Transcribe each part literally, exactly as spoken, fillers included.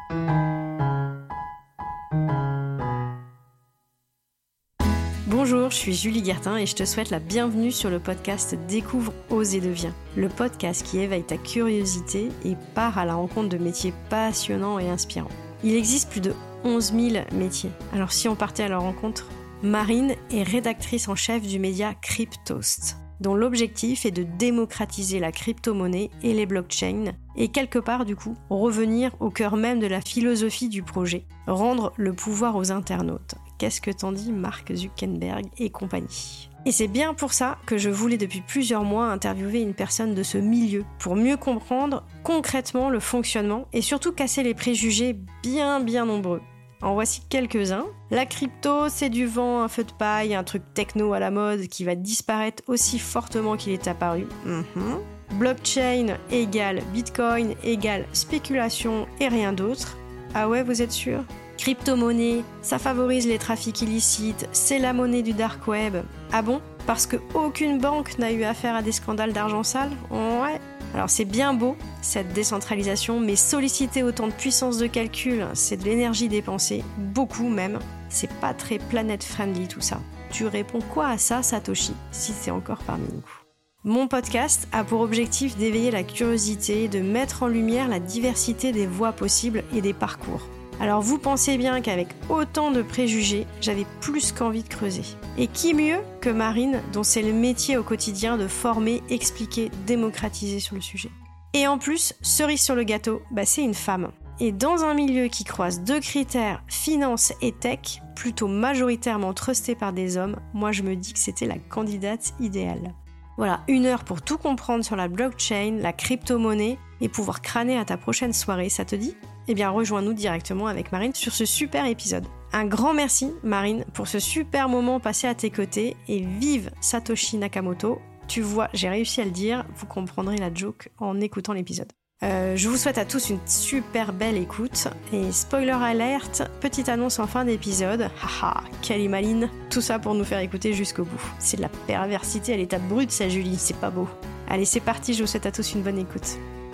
Bonjour, je suis Julie Guertin et je te souhaite la bienvenue sur le podcast Découvre, ose et deviens. Le podcast qui éveille ta curiosité et part à la rencontre de métiers passionnants et inspirants. Il existe plus de onze mille métiers. Alors si on partait à leur rencontre, Marine est rédactrice en chef du média Cryptost, dont l'objectif est de démocratiser la crypto-monnaie et les blockchains, et quelque part du coup, revenir au cœur même de la philosophie du projet, rendre le pouvoir aux internautes. Qu'est-ce que t'en dis Mark Zuckerberg et compagnie ? Et c'est bien pour ça que je voulais depuis plusieurs mois interviewer une personne de ce milieu, pour mieux comprendre concrètement le fonctionnement et surtout casser les préjugés bien bien nombreux. En voici quelques-uns. La crypto, c'est du vent, un feu de paille, un truc techno à la mode qui va disparaître aussi fortement qu'il est apparu. Mm-hmm. Blockchain égale Bitcoin égale spéculation et rien d'autre. Ah ouais, vous êtes sûr ? Crypto-monnaie, ça favorise les trafics illicites, c'est la monnaie du dark web. Ah bon ? Parce que aucune banque n'a eu affaire à des scandales d'argent sale ? Ouais. Alors c'est bien beau, cette décentralisation, mais solliciter autant de puissance de calcul, c'est de l'énergie dépensée, beaucoup même. C'est pas très planet friendly tout ça. Tu réponds quoi à ça, Satoshi, si c'est encore parmi nous ? Mon podcast a pour objectif d'éveiller la curiosité, de mettre en lumière la diversité des voies possibles et des parcours. Alors vous pensez bien qu'avec autant de préjugés, j'avais plus qu'envie de creuser. Et qui mieux que Marine, dont c'est le métier au quotidien de former, expliquer, démocratiser sur le sujet. Et en plus, cerise sur le gâteau, bah c'est une femme. Et dans un milieu qui croise deux critères, finance et tech, plutôt majoritairement trusté par des hommes, moi je me dis que c'était la candidate idéale. Voilà, une heure pour tout comprendre sur la blockchain, la crypto-monnaie, et pouvoir crâner à ta prochaine soirée, ça te dit ? Eh bien, rejoins-nous directement avec Marine sur ce super épisode. Un grand merci, Marine, pour ce super moment passé à tes côtés et vive Satoshi Nakamoto. Tu vois, j'ai réussi à le dire, vous comprendrez la joke en écoutant l'épisode. Euh, je vous souhaite à tous une super belle écoute et spoiler alert, petite annonce en fin d'épisode. Haha, quelle maline. Tout ça pour nous faire écouter jusqu'au bout. C'est de la perversité à l'état brut, ça Julie, c'est pas beau. Allez, c'est parti, je vous souhaite à tous une bonne écoute.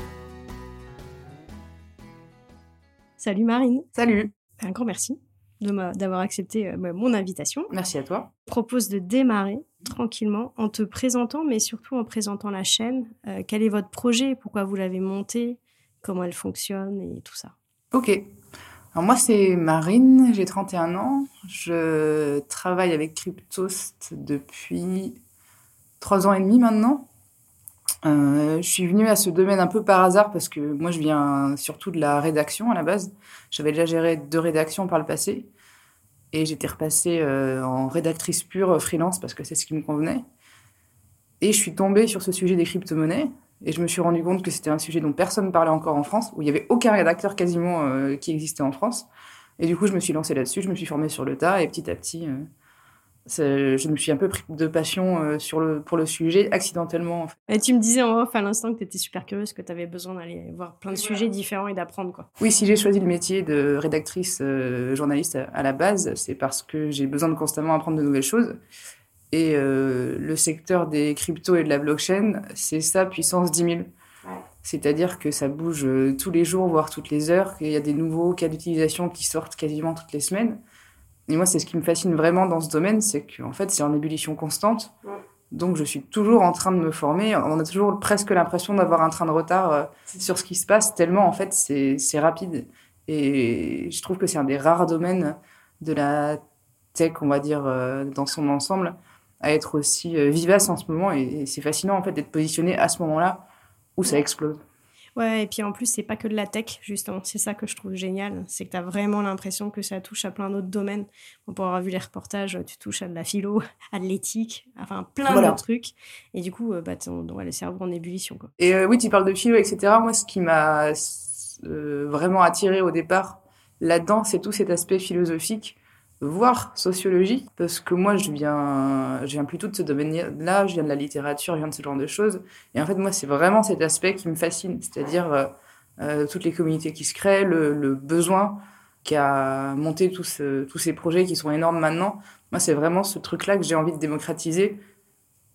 Salut Marine. Salut. Un grand merci de ma, d'avoir accepté euh, mon invitation. Merci à toi. Je propose de démarrer tranquillement en te présentant, mais surtout en présentant la chaîne. Euh, quel est votre projet ? Pourquoi vous l'avez monté ? Comment elle fonctionne et tout ça. Ok. Alors moi, c'est Marine, j'ai trente et un ans. Je travaille avec Cryptost depuis trois ans et demi maintenant. Euh, je suis venue à ce domaine un peu par hasard parce que moi, je viens surtout de la rédaction à la base. J'avais déjà géré deux rédactions par le passé. Et j'étais repassée euh, en rédactrice pure freelance parce que c'est ce qui me convenait. Et je suis tombée sur ce sujet des crypto-monnaies. Et je me suis rendu compte que c'était un sujet dont personne ne parlait encore en France, où il n'y avait aucun rédacteur quasiment euh, qui existait en France. Et du coup, je me suis lancée là-dessus, je me suis formée sur le tas. Et petit à petit, euh, je me suis un peu pris de passion euh, sur le, pour le sujet, accidentellement. En fait. Et tu me disais en off à l'instant que tu étais super curieuse, que tu avais besoin d'aller voir plein de sujets différents et d'apprendre, quoi. Oui, si j'ai choisi le métier de rédactrice euh, journaliste à, à la base, c'est parce que j'ai besoin de constamment apprendre de nouvelles choses. Et euh, le secteur des cryptos et de la blockchain, c'est ça, puissance dix mille. Ouais. C'est-à-dire que ça bouge euh, tous les jours, voire toutes les heures, qu'il y a des nouveaux cas d'utilisation qui sortent quasiment toutes les semaines. Et moi, c'est ce qui me fascine vraiment dans ce domaine, c'est qu'en fait, c'est en ébullition constante. Ouais. Donc, je suis toujours en train de me former. On a toujours presque l'impression d'avoir un train de retard euh, sur ce qui se passe, tellement, en fait, c'est, c'est rapide. Et je trouve que c'est un des rares domaines de la tech, on va dire, euh, dans son ensemble, à être aussi euh, vivace en ce moment. Et, et c'est fascinant, en fait, d'être positionné à ce moment-là où ça explose. Ouais, et puis en plus, c'est pas que de la tech, justement. C'est ça que je trouve génial. C'est que tu as vraiment l'impression que ça touche à plein d'autres domaines. On pourra avoir vu les reportages, tu touches à de la philo, à de l'éthique, enfin plein voilà. de trucs. Et du coup, bah, ton, ouais, le cerveau en ébullition, quoi. Et euh, oui, tu parles de philo, et cetera. Moi, ce qui m'a euh, vraiment attirée au départ là-dedans, c'est tout cet aspect philosophique, voire sociologie, parce que moi, je viens, je viens plutôt de ce domaine-là, je viens de la littérature, je viens de ce genre de choses. Et en fait, moi, c'est vraiment cet aspect qui me fascine, c'est-à-dire euh, euh, toutes les communautés qui se créent, le, le besoin qui a monté tous ce, tous ces projets qui sont énormes maintenant. Moi, c'est vraiment ce truc-là que j'ai envie de démocratiser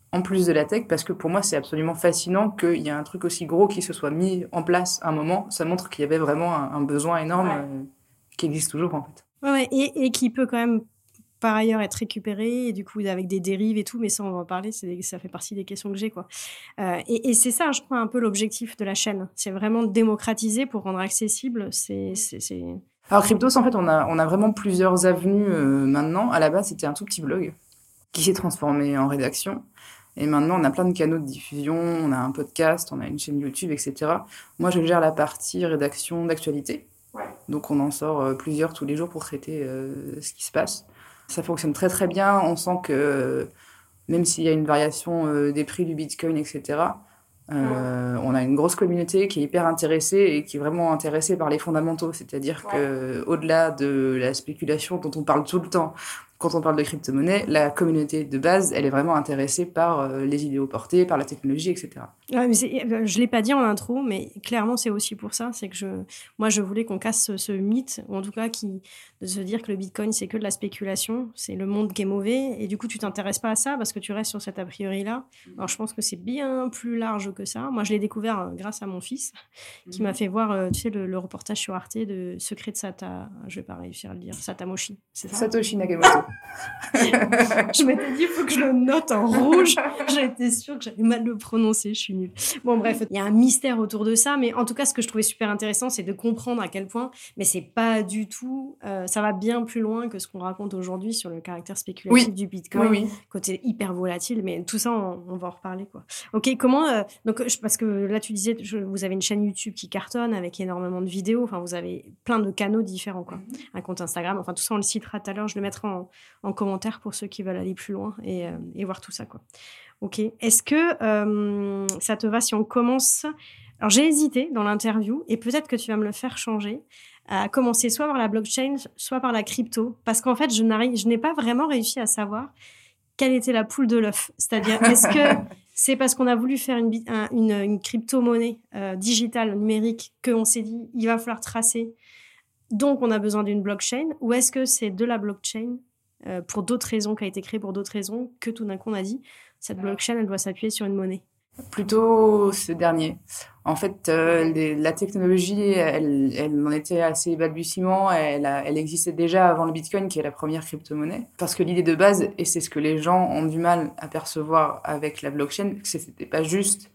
en plus de la tech, parce que pour moi, c'est absolument fascinant qu'il y ait un truc aussi gros qui se soit mis en place à un moment. Ça montre qu'il y avait vraiment un, un besoin énorme ouais. euh, qui existe toujours, en fait. Ouais, ouais, et, et qui peut quand même, par ailleurs, être récupéré, et du coup, avec des dérives et tout, mais ça, on va en parler, c'est des, ça fait partie des questions que j'ai, quoi. Euh, et, et c'est ça, je crois, un peu l'objectif de la chaîne. C'est vraiment de démocratiser pour rendre accessible. C'est... c'est, c'est... Alors, Cryptos, en fait, on a, on a vraiment plusieurs avenues euh, maintenant. À la base, c'était un tout petit blog qui s'est transformé en rédaction. Et maintenant, on a plein de canaux de diffusion, on a un podcast, on a une chaîne YouTube, et cetera. Moi, je gère la partie rédaction d'actualité. Ouais. Donc, on en sort euh, plusieurs tous les jours pour traiter euh, ce qui se passe. Ça fonctionne très, très bien. On sent que euh, même s'il y a une variation euh, des prix du Bitcoin, et cetera, euh, ouais. on a une grosse communauté qui est hyper intéressée et qui est vraiment intéressée par les fondamentaux. C'est-à-dire ouais. qu'au-delà de la spéculation dont on parle tout le temps, quand on parle de crypto-monnaie, la communauté de base, elle est vraiment intéressée par euh, les idéaux portés, par la technologie, et cetera. Ouais, mais c'est, je ne l'ai pas dit en intro, mais clairement, c'est aussi pour ça. C'est que je, moi, je voulais qu'on casse ce, ce mythe, ou en tout cas, qui, de se dire que le Bitcoin, c'est que de la spéculation, c'est le monde qui est mauvais, et du coup, tu ne t'intéresses pas à ça parce que tu restes sur cet a priori-là. Alors, je pense que c'est bien plus large que ça. Moi, je l'ai découvert euh, grâce à mon fils, qui mmh. m'a fait voir, euh, tu sais, le, le reportage sur Arte de Secret de Sata... Je ne vais pas réussir à le dire. Satamoshi, c'est ça ? Satoshi Nakamoto. Je m'étais dit, il faut que je le note en rouge. J'étais sûre que j'allais mal le prononcer, je suis nulle. Bon, bref, il y a un mystère autour de ça, mais en tout cas, ce que je trouvais super intéressant, c'est de comprendre à quel point, mais c'est pas du tout, euh, ça va bien plus loin que ce qu'on raconte aujourd'hui sur le caractère spéculatif oui. du Bitcoin, oui, oui. côté hyper volatile, mais tout ça, on, on va en reparler, quoi. Ok, comment, euh, donc, parce que là, tu disais, je, vous avez une chaîne YouTube qui cartonne avec énormément de vidéos, enfin, vous avez plein de canaux différents, quoi. Mm-hmm. Un compte Instagram, enfin, tout ça, on le citera tout à l'heure, je le mettrai en, en commentaire pour ceux qui veulent aller plus loin et, euh, et voir tout ça, quoi. Ok. Est-ce que euh, ça te va si on commence... Alors, j'ai hésité dans l'interview, et peut-être que tu vas me le faire changer, à commencer soit par la blockchain, soit par la crypto, parce qu'en fait, je, n'arrive, je n'ai pas vraiment réussi à savoir quelle était la poule de l'œuf. C'est-à-dire, est-ce que c'est parce qu'on a voulu faire une, une, une crypto-monnaie euh, digitale, numérique, qu'on s'est dit, il va falloir tracer, donc on a besoin d'une blockchain, ou est-ce que c'est de la blockchain euh, pour d'autres raisons, qui a été créée pour d'autres raisons, que tout d'un coup on a dit, cette blockchain, elle doit s'appuyer sur une monnaie? Plutôt ce dernier. En fait, euh, les, la technologie, elle, elle en était assez balbutiement. Elle, a, elle existait déjà avant le Bitcoin, qui est la première crypto-monnaie. Parce que l'idée de base, et c'est ce que les gens ont du mal à percevoir avec la blockchain, que c'était pas juste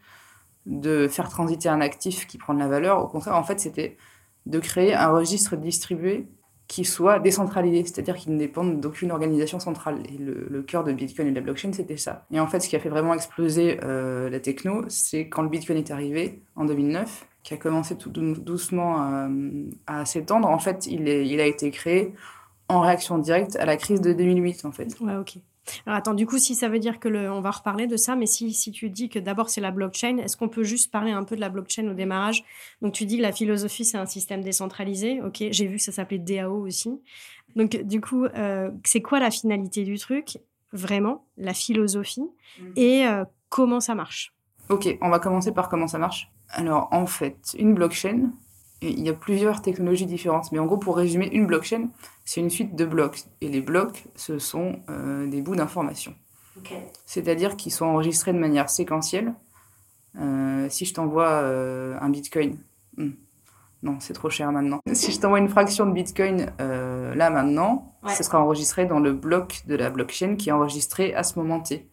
de faire transiter un actif qui prend de la valeur. Au contraire, en fait, c'était de créer un registre distribué qui soit décentralisé, c'est-à-dire qu'il ne dépende d'aucune organisation centrale. Et le, le cœur de Bitcoin et de la blockchain, c'était ça. Et en fait, ce qui a fait vraiment exploser euh, la techno, c'est quand le Bitcoin est arrivé, en deux mille neuf, qui a commencé tout doucement à, à s'étendre. En fait, il, est, il a été créé en réaction directe à la crise de deux mille huit, en fait. Ouais, ok. Alors attends, du coup, si ça veut dire que le, on va reparler de ça, mais si, si tu dis que d'abord c'est la blockchain, est-ce qu'on peut juste parler un peu de la blockchain au démarrage? Donc tu dis que la philosophie c'est un système décentralisé, ok, j'ai vu que ça s'appelait D A O aussi. Donc du coup, euh, c'est quoi la finalité du truc, vraiment, la philosophie, et euh, comment ça marche? Ok, on va commencer par comment ça marche. Alors en fait, une blockchain, il y a plusieurs technologies différentes, mais en gros, pour résumer, une blockchain, c'est une suite de blocs. Et les blocs, ce sont euh, des bouts d'informations. Okay. C'est-à-dire qu'ils sont enregistrés de manière séquentielle. Euh, si je t'envoie euh, un bitcoin, hmm, non, c'est trop cher maintenant. Si je t'envoie une fraction de bitcoin euh, là maintenant, ouais. Ce sera enregistré dans le bloc de la blockchain qui est enregistré à ce moment T.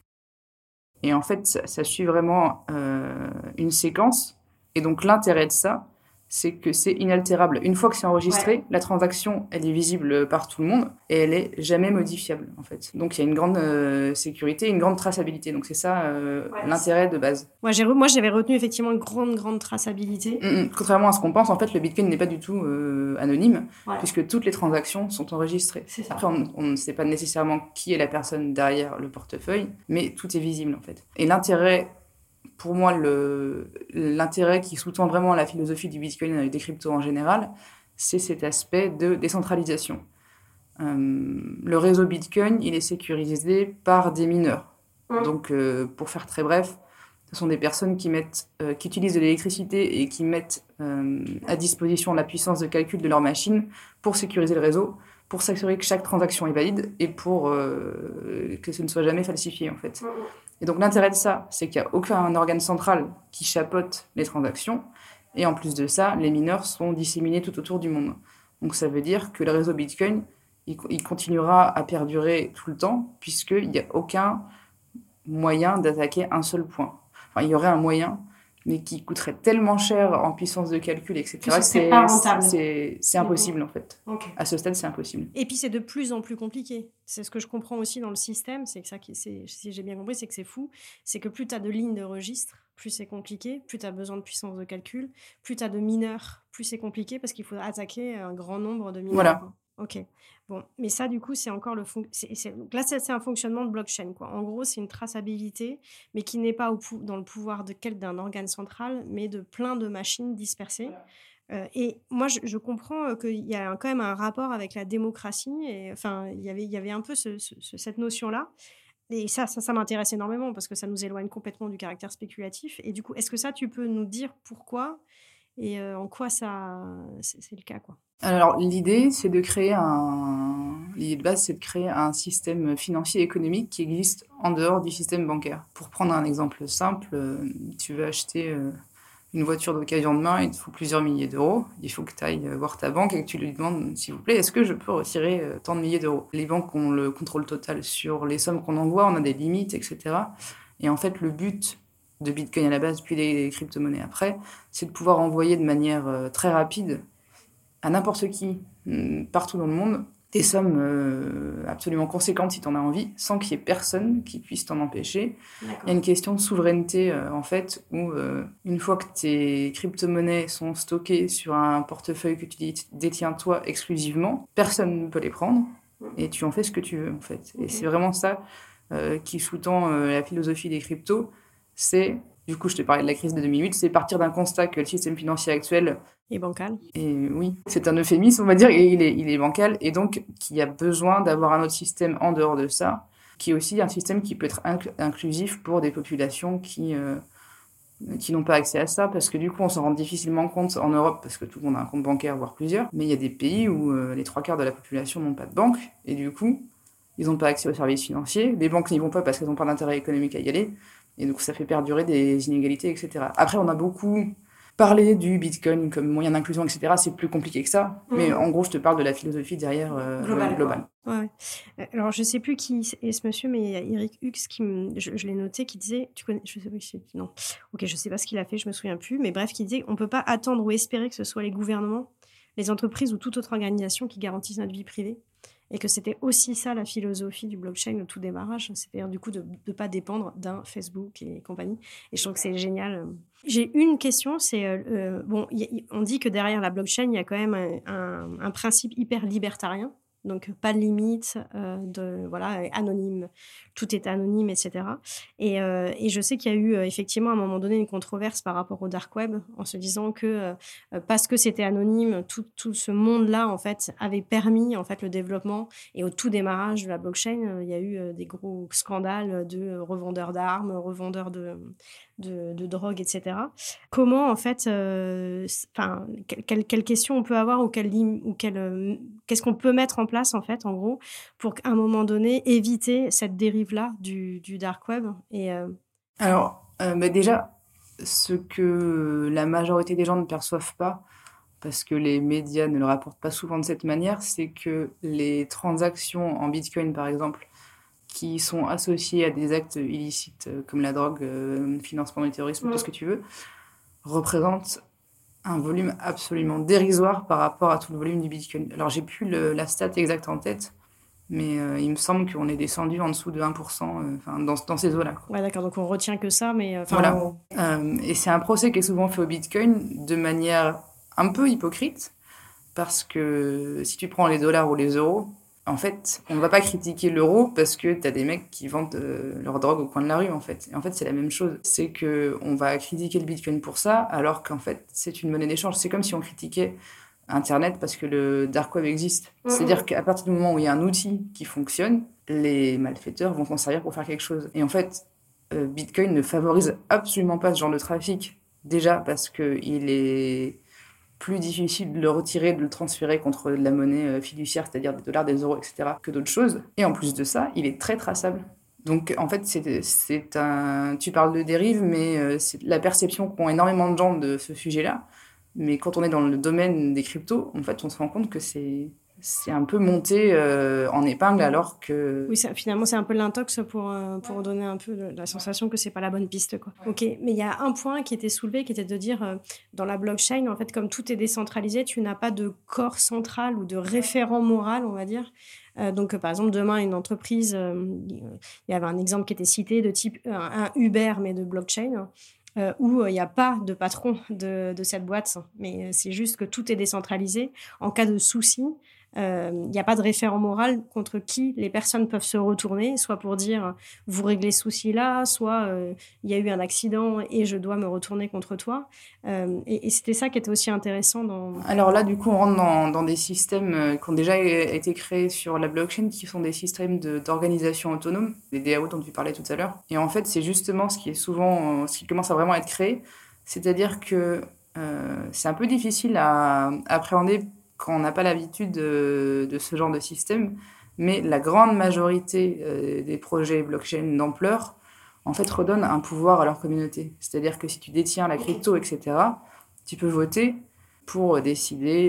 Et en fait, ça, ça suit vraiment euh, une séquence. Et donc, l'intérêt de ça, c'est que c'est inaltérable. Une fois que c'est enregistré, ouais. La transaction, elle est visible par tout le monde et elle est jamais modifiable, en fait. Donc, il y a une grande euh, sécurité, une grande traçabilité. Donc, c'est ça euh, ouais, l'intérêt de base. Ouais, j'ai re- moi, j'avais retenu effectivement une grande, grande traçabilité. Mmh, contrairement à ce qu'on pense, en fait, le Bitcoin n'est pas du tout euh, anonyme, ouais. Puisque toutes les transactions sont enregistrées. C'est ça. Après, on, on ne sait pas nécessairement qui est la personne derrière le portefeuille, mais tout est visible, en fait. Et l'intérêt... Pour moi, le, l'intérêt qui sous-tend vraiment la philosophie du Bitcoin et des cryptos en général, c'est cet aspect de décentralisation. Euh, le réseau Bitcoin, il est sécurisé par des mineurs. Mmh. Donc, euh, pour faire très bref, Ce sont des personnes qui, mettent, euh, qui utilisent de l'électricité et qui mettent euh, à disposition la puissance de calcul de leur machine pour sécuriser le réseau, pour s'assurer que chaque transaction est valide et pour euh, que ce ne soit jamais falsifié, en fait. Et donc, l'intérêt de ça, c'est qu'il n'y a aucun organe central qui chapeaute les transactions. Et en plus de ça, les mineurs sont disséminés tout autour du monde. Donc, ça veut dire que le réseau Bitcoin, il, il continuera à perdurer tout le temps, puisqu'il n'y a aucun moyen d'attaquer un seul point. Enfin, il y aurait un moyen, mais qui coûterait tellement cher en puissance de calcul, et cetera. Que c'est pas rentable. C'est, c'est impossible, mmh. en fait. Okay. À ce stade, c'est impossible. Et puis, c'est de plus en plus compliqué. C'est ce que je comprends aussi dans le système, c'est que ça, c'est, si j'ai bien compris, c'est que c'est fou. C'est que plus tu as de lignes de registre, plus c'est compliqué, plus tu as besoin de puissance de calcul, plus tu as de mineurs, plus c'est compliqué, parce qu'il faut attaquer un grand nombre de mineurs. Voilà. Ok. Bon, mais ça, du coup, c'est encore le fon... c'est, c'est... Donc là, c'est, c'est un fonctionnement de blockchain, quoi. En gros, c'est une traçabilité, mais qui n'est pas au pou... dans le pouvoir de quel... d'un organe central, mais de plein de machines dispersées. Voilà. Euh, et moi, je, je comprends qu'il y a quand même un rapport avec la démocratie. Et, enfin, il y avait, il y avait un peu ce, ce, cette notion-là. Et ça, ça, ça m'intéresse énormément parce que ça nous éloigne complètement du caractère spéculatif. Et du coup, est-ce que ça, tu peux nous dire pourquoi et euh, en quoi ça, c'est, c'est le cas, quoi? Alors, l'idée, c'est de créer un... L'idée de base, c'est de créer un système financier et économique qui existe en dehors du système bancaire. Pour prendre un exemple simple, tu veux acheter une voiture d'occasion demain, il te faut plusieurs milliers d'euros. Il faut que tu ailles voir ta banque et que tu lui demandes, s'il vous plaît, est-ce que je peux retirer tant de milliers d'euros? Les banques ont le contrôle total sur les sommes qu'on envoie, on a des limites, et cetera. Et en fait, le but de Bitcoin à la base, puis les crypto-monnaies après, c'est de pouvoir envoyer de manière très rapide à n'importe qui, partout dans le monde, des sommes euh, absolument conséquentes si tu en as envie, sans qu'il y ait personne qui puisse t'en empêcher. D'accord. Il y a une question de souveraineté, euh, en fait, où euh, une fois que tes crypto-monnaies sont stockées sur un portefeuille que tu détiens toi exclusivement, personne ne peut les prendre, et tu en fais ce que tu veux, en fait. Okay. Et c'est vraiment ça euh, qui sous-tend euh, la philosophie des cryptos, c'est... Du coup, je te parlais de la crise de deux mille huit, c'est partir d'un constat que le système financier actuel est bancal. Et oui, c'est un euphémisme, on va dire, et il est, il est bancal, et donc qu'il y a besoin d'avoir un autre système en dehors de ça, qui est aussi un système qui peut être inc- inclusif pour des populations qui, euh, qui n'ont pas accès à ça, parce que du coup, on s'en rend difficilement compte en Europe, parce que tout le monde a un compte bancaire, voire plusieurs, mais il y a des pays où euh, les trois quarts de la population n'ont pas de banque, et du coup, ils n'ont pas accès aux services financiers, les banques n'y vont pas parce qu'elles n'ont pas d'intérêt économique à y aller, et donc ça fait perdurer des inégalités, et cetera. Après, on a beaucoup parlé du Bitcoin comme moyen d'inclusion, et cetera. C'est plus compliqué que ça, mmh. mais en gros, je te parle de la philosophie derrière euh, globale. globale. Ouais. Alors, je sais plus qui est ce monsieur, mais il y a Eric Hux qui me, je, je l'ai noté, qui disait, tu connais, je sais pas si non, ok, je sais pas ce qu'il a fait, je me souviens plus, mais bref, qui disait, on peut pas attendre ou espérer que ce soit les gouvernements, les entreprises ou toute autre organisation qui garantissent notre vie privée. Et que c'était aussi ça la philosophie du blockchain au tout démarrage, c'est-à-dire du coup de ne pas dépendre d'un Facebook et compagnie. Et je trouve que c'est génial. J'ai une question, c'est, euh, bon, y, y, on dit que derrière la blockchain, il y a quand même un, un, un principe hyper libertarien, donc pas de limite, euh, de, voilà, anonyme, tout est anonyme, et cetera. Et, euh, et je sais qu'il y a eu euh, effectivement à un moment donné une controverse par rapport au dark web, en se disant que euh, parce que c'était anonyme, tout, tout ce monde-là en fait avait permis en fait le développement. Et au tout démarrage de la blockchain, euh, il y a eu euh, des gros scandales de revendeurs d'armes, revendeurs de De, de drogue, et cetera. Comment, en fait, euh, quelle, quelle question on peut avoir ou, quelle, ou quelle, euh, qu'est-ce qu'on peut mettre en place, en fait, en gros, pour qu'à un moment donné, éviter cette dérive-là du, du dark web et, euh... Alors, euh, bah déjà, ce que la majorité des gens ne perçoivent pas, parce que les médias ne le rapportent pas souvent de cette manière, c'est que les transactions en Bitcoin, par exemple, qui sont associés à des actes illicites euh, comme la drogue, euh, financement du terrorisme, ouais. tout ce que tu veux, représentent un volume absolument dérisoire par rapport à tout le volume du Bitcoin. Alors, j'ai plus le, la stat exacte en tête, mais euh, il me semble qu'on est descendu en dessous de un pour cent euh, dans, dans ces eaux-là. Ouais, d'accord, donc on retient que ça, mais... Voilà. On... Euh, et c'est un procès qui est souvent fait au Bitcoin de manière un peu hypocrite, parce que si tu prends les dollars ou les euros, en fait, on ne va pas critiquer l'euro parce que tu as des mecs qui vendent euh, leur drogue au coin de la rue, en fait. Et en fait, c'est la même chose. C'est qu'on va critiquer le Bitcoin pour ça, alors qu'en fait, c'est une monnaie d'échange. C'est comme si on critiquait Internet parce que le dark web existe. Mmh. C'est-à-dire qu'à partir du moment où il y a un outil qui fonctionne, les malfaiteurs vont s'en servir pour faire quelque chose. Et en fait, euh, Bitcoin ne favorise absolument pas ce genre de trafic. Déjà parce qu'il est plus difficile de le retirer, de le transférer contre de la monnaie fiduciaire, c'est-à-dire des dollars, des euros, et cetera, que d'autres choses. Et en plus de ça, il est très traçable. Donc, en fait, c'est, c'est un... tu parles de dérive, mais c'est la perception qu'ont énormément de gens de ce sujet-là. Mais quand on est dans le domaine des cryptos, en fait, on se rend compte que c'est... c'est un peu monté euh, en épingle alors que... Oui, ça, finalement, c'est un peu l'intox pour, euh, pour ouais. donner un peu de, la sensation que c'est pas la bonne piste, quoi. Ouais. Ok, mais il y a un point qui était soulevé, qui était de dire, euh, dans la blockchain, en fait, comme tout est décentralisé, tu n'as pas de corps central ou de référent moral, on va dire. Euh, donc, euh, par exemple, demain, une entreprise, euh, il y avait un exemple qui était cité de type un, un Uber, mais de blockchain, Euh, où il euh, n'y a pas de patron de, de cette boîte, mais c'est juste que tout est décentralisé. En cas de souci, il euh, n'y a pas de référent moral contre qui les personnes peuvent se retourner, soit pour dire « vous réglez ce souci-là », soit il euh, y a eu un accident et je dois me retourner contre toi. Euh, et, et c'était ça qui était aussi intéressant dans... Alors là, du coup, on rentre dans, dans des systèmes qui ont déjà été créés sur la blockchain, qui sont des systèmes de, d'organisation autonome, les D A O dont tu parlais tout à l'heure. Et en fait, c'est justement ce qui est souvent, ce qui commence à vraiment être créé, c'est-à-dire que euh, c'est un peu difficile à, à appréhender quand on n'a pas l'habitude de, de ce genre de système, mais la grande majorité euh, des projets blockchain d'ampleur, en fait, redonnent un pouvoir à leur communauté. C'est-à-dire que si tu détiens la crypto, et cetera, tu peux voter pour décider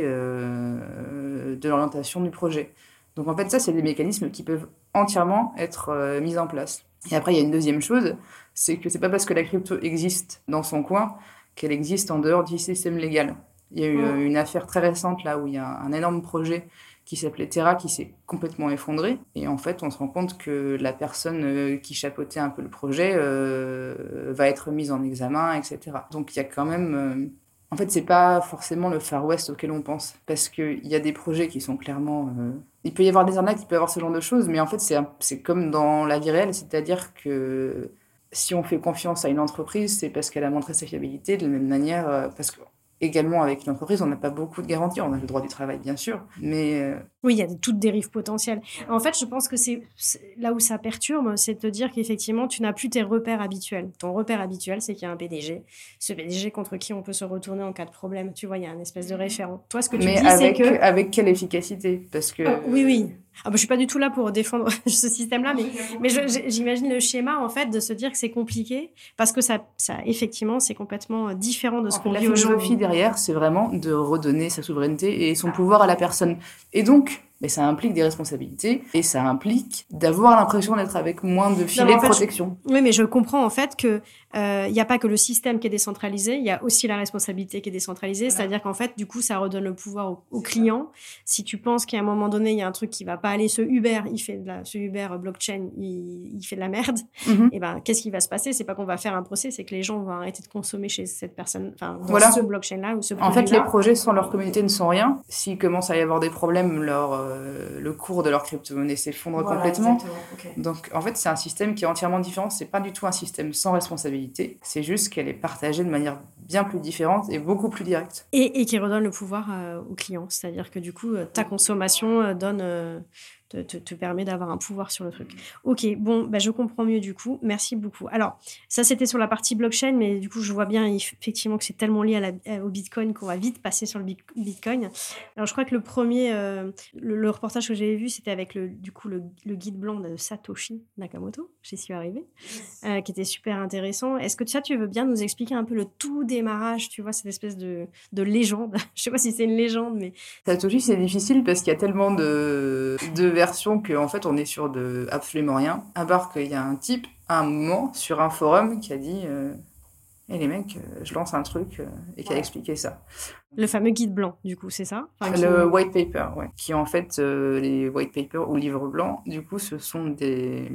euh, de l'orientation du projet. Donc, en fait, ça, c'est des mécanismes qui peuvent entièrement être euh, mis en place. Et après, il y a une deuxième chose, c'est que c'est pas parce que la crypto existe dans son coin qu'elle existe en dehors du système légal. Il y a eu mmh. une affaire très récente là où il y a un énorme projet qui s'appelait Terra qui s'est complètement effondré. Et en fait, on se rend compte que la personne qui chapeautait un peu le projet euh, va être mise en examen, et cetera. Donc il y a quand même... Euh... En fait, c'est pas forcément le Far West auquel on pense. Parce qu'il y a des projets qui sont clairement... Euh... Il peut y avoir des arnaques, il peut y avoir ce genre de choses, mais en fait, c'est, un... c'est comme dans la vie réelle, c'est-à-dire que si on fait confiance à une entreprise, c'est parce qu'elle a montré sa fiabilité de la même manière... Euh, parce que également, avec une entreprise, on n'a pas beaucoup de garanties. On a le droit du travail, bien sûr, mais... Euh... Oui, il y a toutes dérives potentielles. En fait, je pense que c'est, c'est là où ça perturbe, c'est de te dire qu'effectivement, tu n'as plus tes repères habituels. Ton repère habituel, c'est qu'il y a un P D G. Ce P D G contre qui on peut se retourner en cas de problème. Tu vois, il y a une espèce de référent. Toi, ce que tu mais dis, avec, c'est que... avec quelle efficacité? Parce que... Oh, oui, oui. Ah bah, je suis pas du tout là pour défendre ce système-là, mais, mais je, j'imagine le schéma, en fait, de se dire que c'est compliqué, parce que ça, ça effectivement, c'est complètement différent de ce qu'on vit aujourd'hui. La philosophie derrière, c'est vraiment de redonner sa souveraineté et son pouvoir à la personne. Et donc, mais ça implique des responsabilités et ça implique d'avoir l'impression d'être avec moins de filets non, de protection. Je... Oui, mais je comprends en fait que il euh, n'y a pas que le système qui est décentralisé, il y a aussi la responsabilité qui est décentralisée. Voilà. C'est-à-dire qu'en fait, du coup, ça redonne le pouvoir au, au client. Si tu penses qu'à un moment donné, il y a un truc qui va pas aller, ce Uber, il fait de la, ce Uber blockchain, il, il fait de la merde. Mm-hmm. Et ben, qu'est-ce qui va se passer? C'est pas qu'on va faire un procès, c'est que les gens vont arrêter de consommer chez cette personne, enfin, dans voilà. ce blockchain-là ou ce produit-là. En fait, les projets sans leur communauté ne sont rien. S'il commence à y avoir des problèmes, leur euh, le cours de leur crypto-monnaie s'effondre voilà, complètement. Okay. Donc, en fait, c'est un système qui est entièrement différent. C'est pas du tout un système sans responsabilité. C'est juste qu'elle est partagée de manière bien plus différente et beaucoup plus directe. Et, et qui redonne le pouvoir euh, au client. C'est-à-dire que du coup, ta consommation euh, donne... Euh, Te, te, te permet d'avoir un pouvoir sur le truc. Ok, bon, bah, je comprends mieux du coup. Merci beaucoup. Alors, ça, c'était sur la partie blockchain, mais du coup, je vois bien effectivement que c'est tellement lié à la, au Bitcoin qu'on va vite passer sur le Bitcoin. Alors, je crois que le premier, euh, le, le reportage que j'avais vu, c'était avec le, du coup, le, le guide blanc de Satoshi Nakamoto, j'y suis arrivée, euh, qui était super intéressant. Est-ce que ça, tu veux bien nous expliquer un peu le tout démarrage, tu vois, cette espèce de, de légende? Je sais pas si c'est une légende, mais... Satoshi, c'est difficile parce qu'il y a tellement de, de version qu'en fait on est sur de absolument rien, à part qu'il y a un type à un moment sur un forum qui a dit euh, hey les mecs, euh, je lance un truc euh, et qui ouais. a expliqué ça. Le fameux guide blanc, du coup, c'est ça? Enfin, le qui... white paper, ouais. Qui en fait, euh, les white papers ou livres blancs, du coup, ce sont des,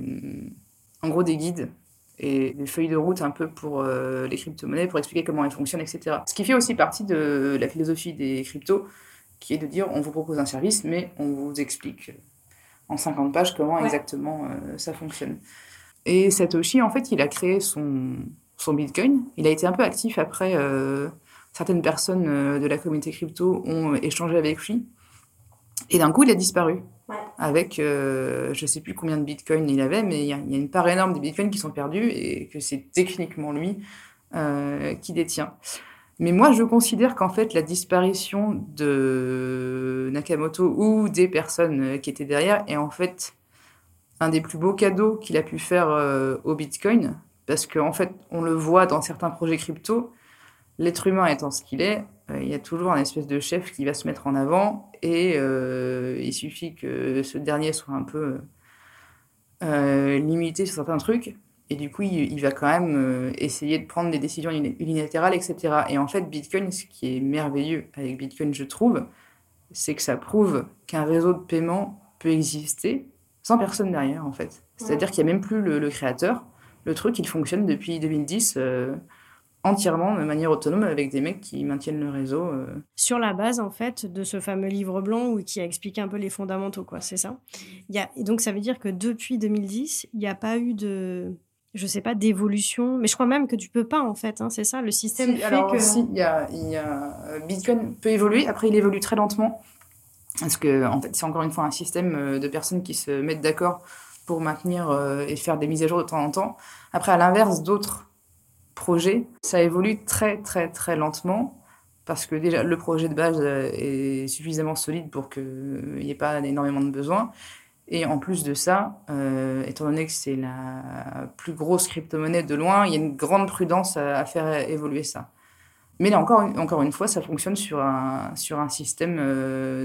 en gros des guides et des feuilles de route un peu pour euh, les crypto-monnaies, pour expliquer comment elles fonctionnent, et cetera. Ce qui fait aussi partie de la philosophie des cryptos, qui est de dire on vous propose un service, mais on vous explique en cinquante pages comment ouais. exactement euh, ça fonctionne. Et Satoshi, en fait, il a créé son, son Bitcoin. Il a été un peu actif après. Euh, certaines personnes euh, de la communauté crypto ont échangé avec lui. Et d'un coup, il a disparu. Ouais. avec, euh, je ne sais plus combien de bitcoins il avait, mais il y, y a une part énorme des bitcoins qui sont perdus et que c'est techniquement lui euh, qui détient. Mais moi, je considère qu'en fait, la disparition de Nakamoto ou des personnes qui étaient derrière est en fait un des plus beaux cadeaux qu'il a pu faire euh, au Bitcoin, parce qu'en fait, on le voit dans certains projets crypto, l'être humain étant ce qu'il est, euh, il y a toujours un espèce de chef qui va se mettre en avant, et euh, il suffit que ce dernier soit un peu euh, limité sur certains trucs, et du coup, il, il va quand même euh, essayer de prendre des décisions unilatérales, et cetera. Et en fait, Bitcoin, ce qui est merveilleux avec Bitcoin, je trouve, c'est que ça prouve qu'un réseau de paiement peut exister sans personne derrière, en fait. C'est-à-dire qu'il n'y a même plus le, le créateur. Le truc, il fonctionne depuis deux mille dix euh, entièrement de manière autonome avec des mecs qui maintiennent le réseau. Euh. Sur la base, en fait, de ce fameux livre blanc où, qui a expliqué un peu les fondamentaux, quoi, c'est ça. Il y a, et donc, ça veut dire que depuis deux mille dix, il n'y a pas eu de... je sais pas, d'évolution. Mais je crois même que tu peux pas, en fait. Hein, c'est ça, le système si, fait alors, que... Si, il y a, il y a... Bitcoin peut évoluer. Après, il évolue très lentement. Parce que, en fait, c'est encore une fois un système de personnes qui se mettent d'accord pour maintenir euh, et faire des mises à jour de temps en temps. Après, à l'inverse d'autres projets, ça évolue très, très, très lentement. Parce que déjà, le projet de base est suffisamment solide pour qu'il n'y ait pas énormément de besoins. Et en plus de ça, euh, étant donné que c'est la plus grosse crypto-monnaie de loin, il y a une grande prudence à, à faire évoluer ça. Mais là, encore, encore une fois, ça fonctionne sur un, sur un système euh,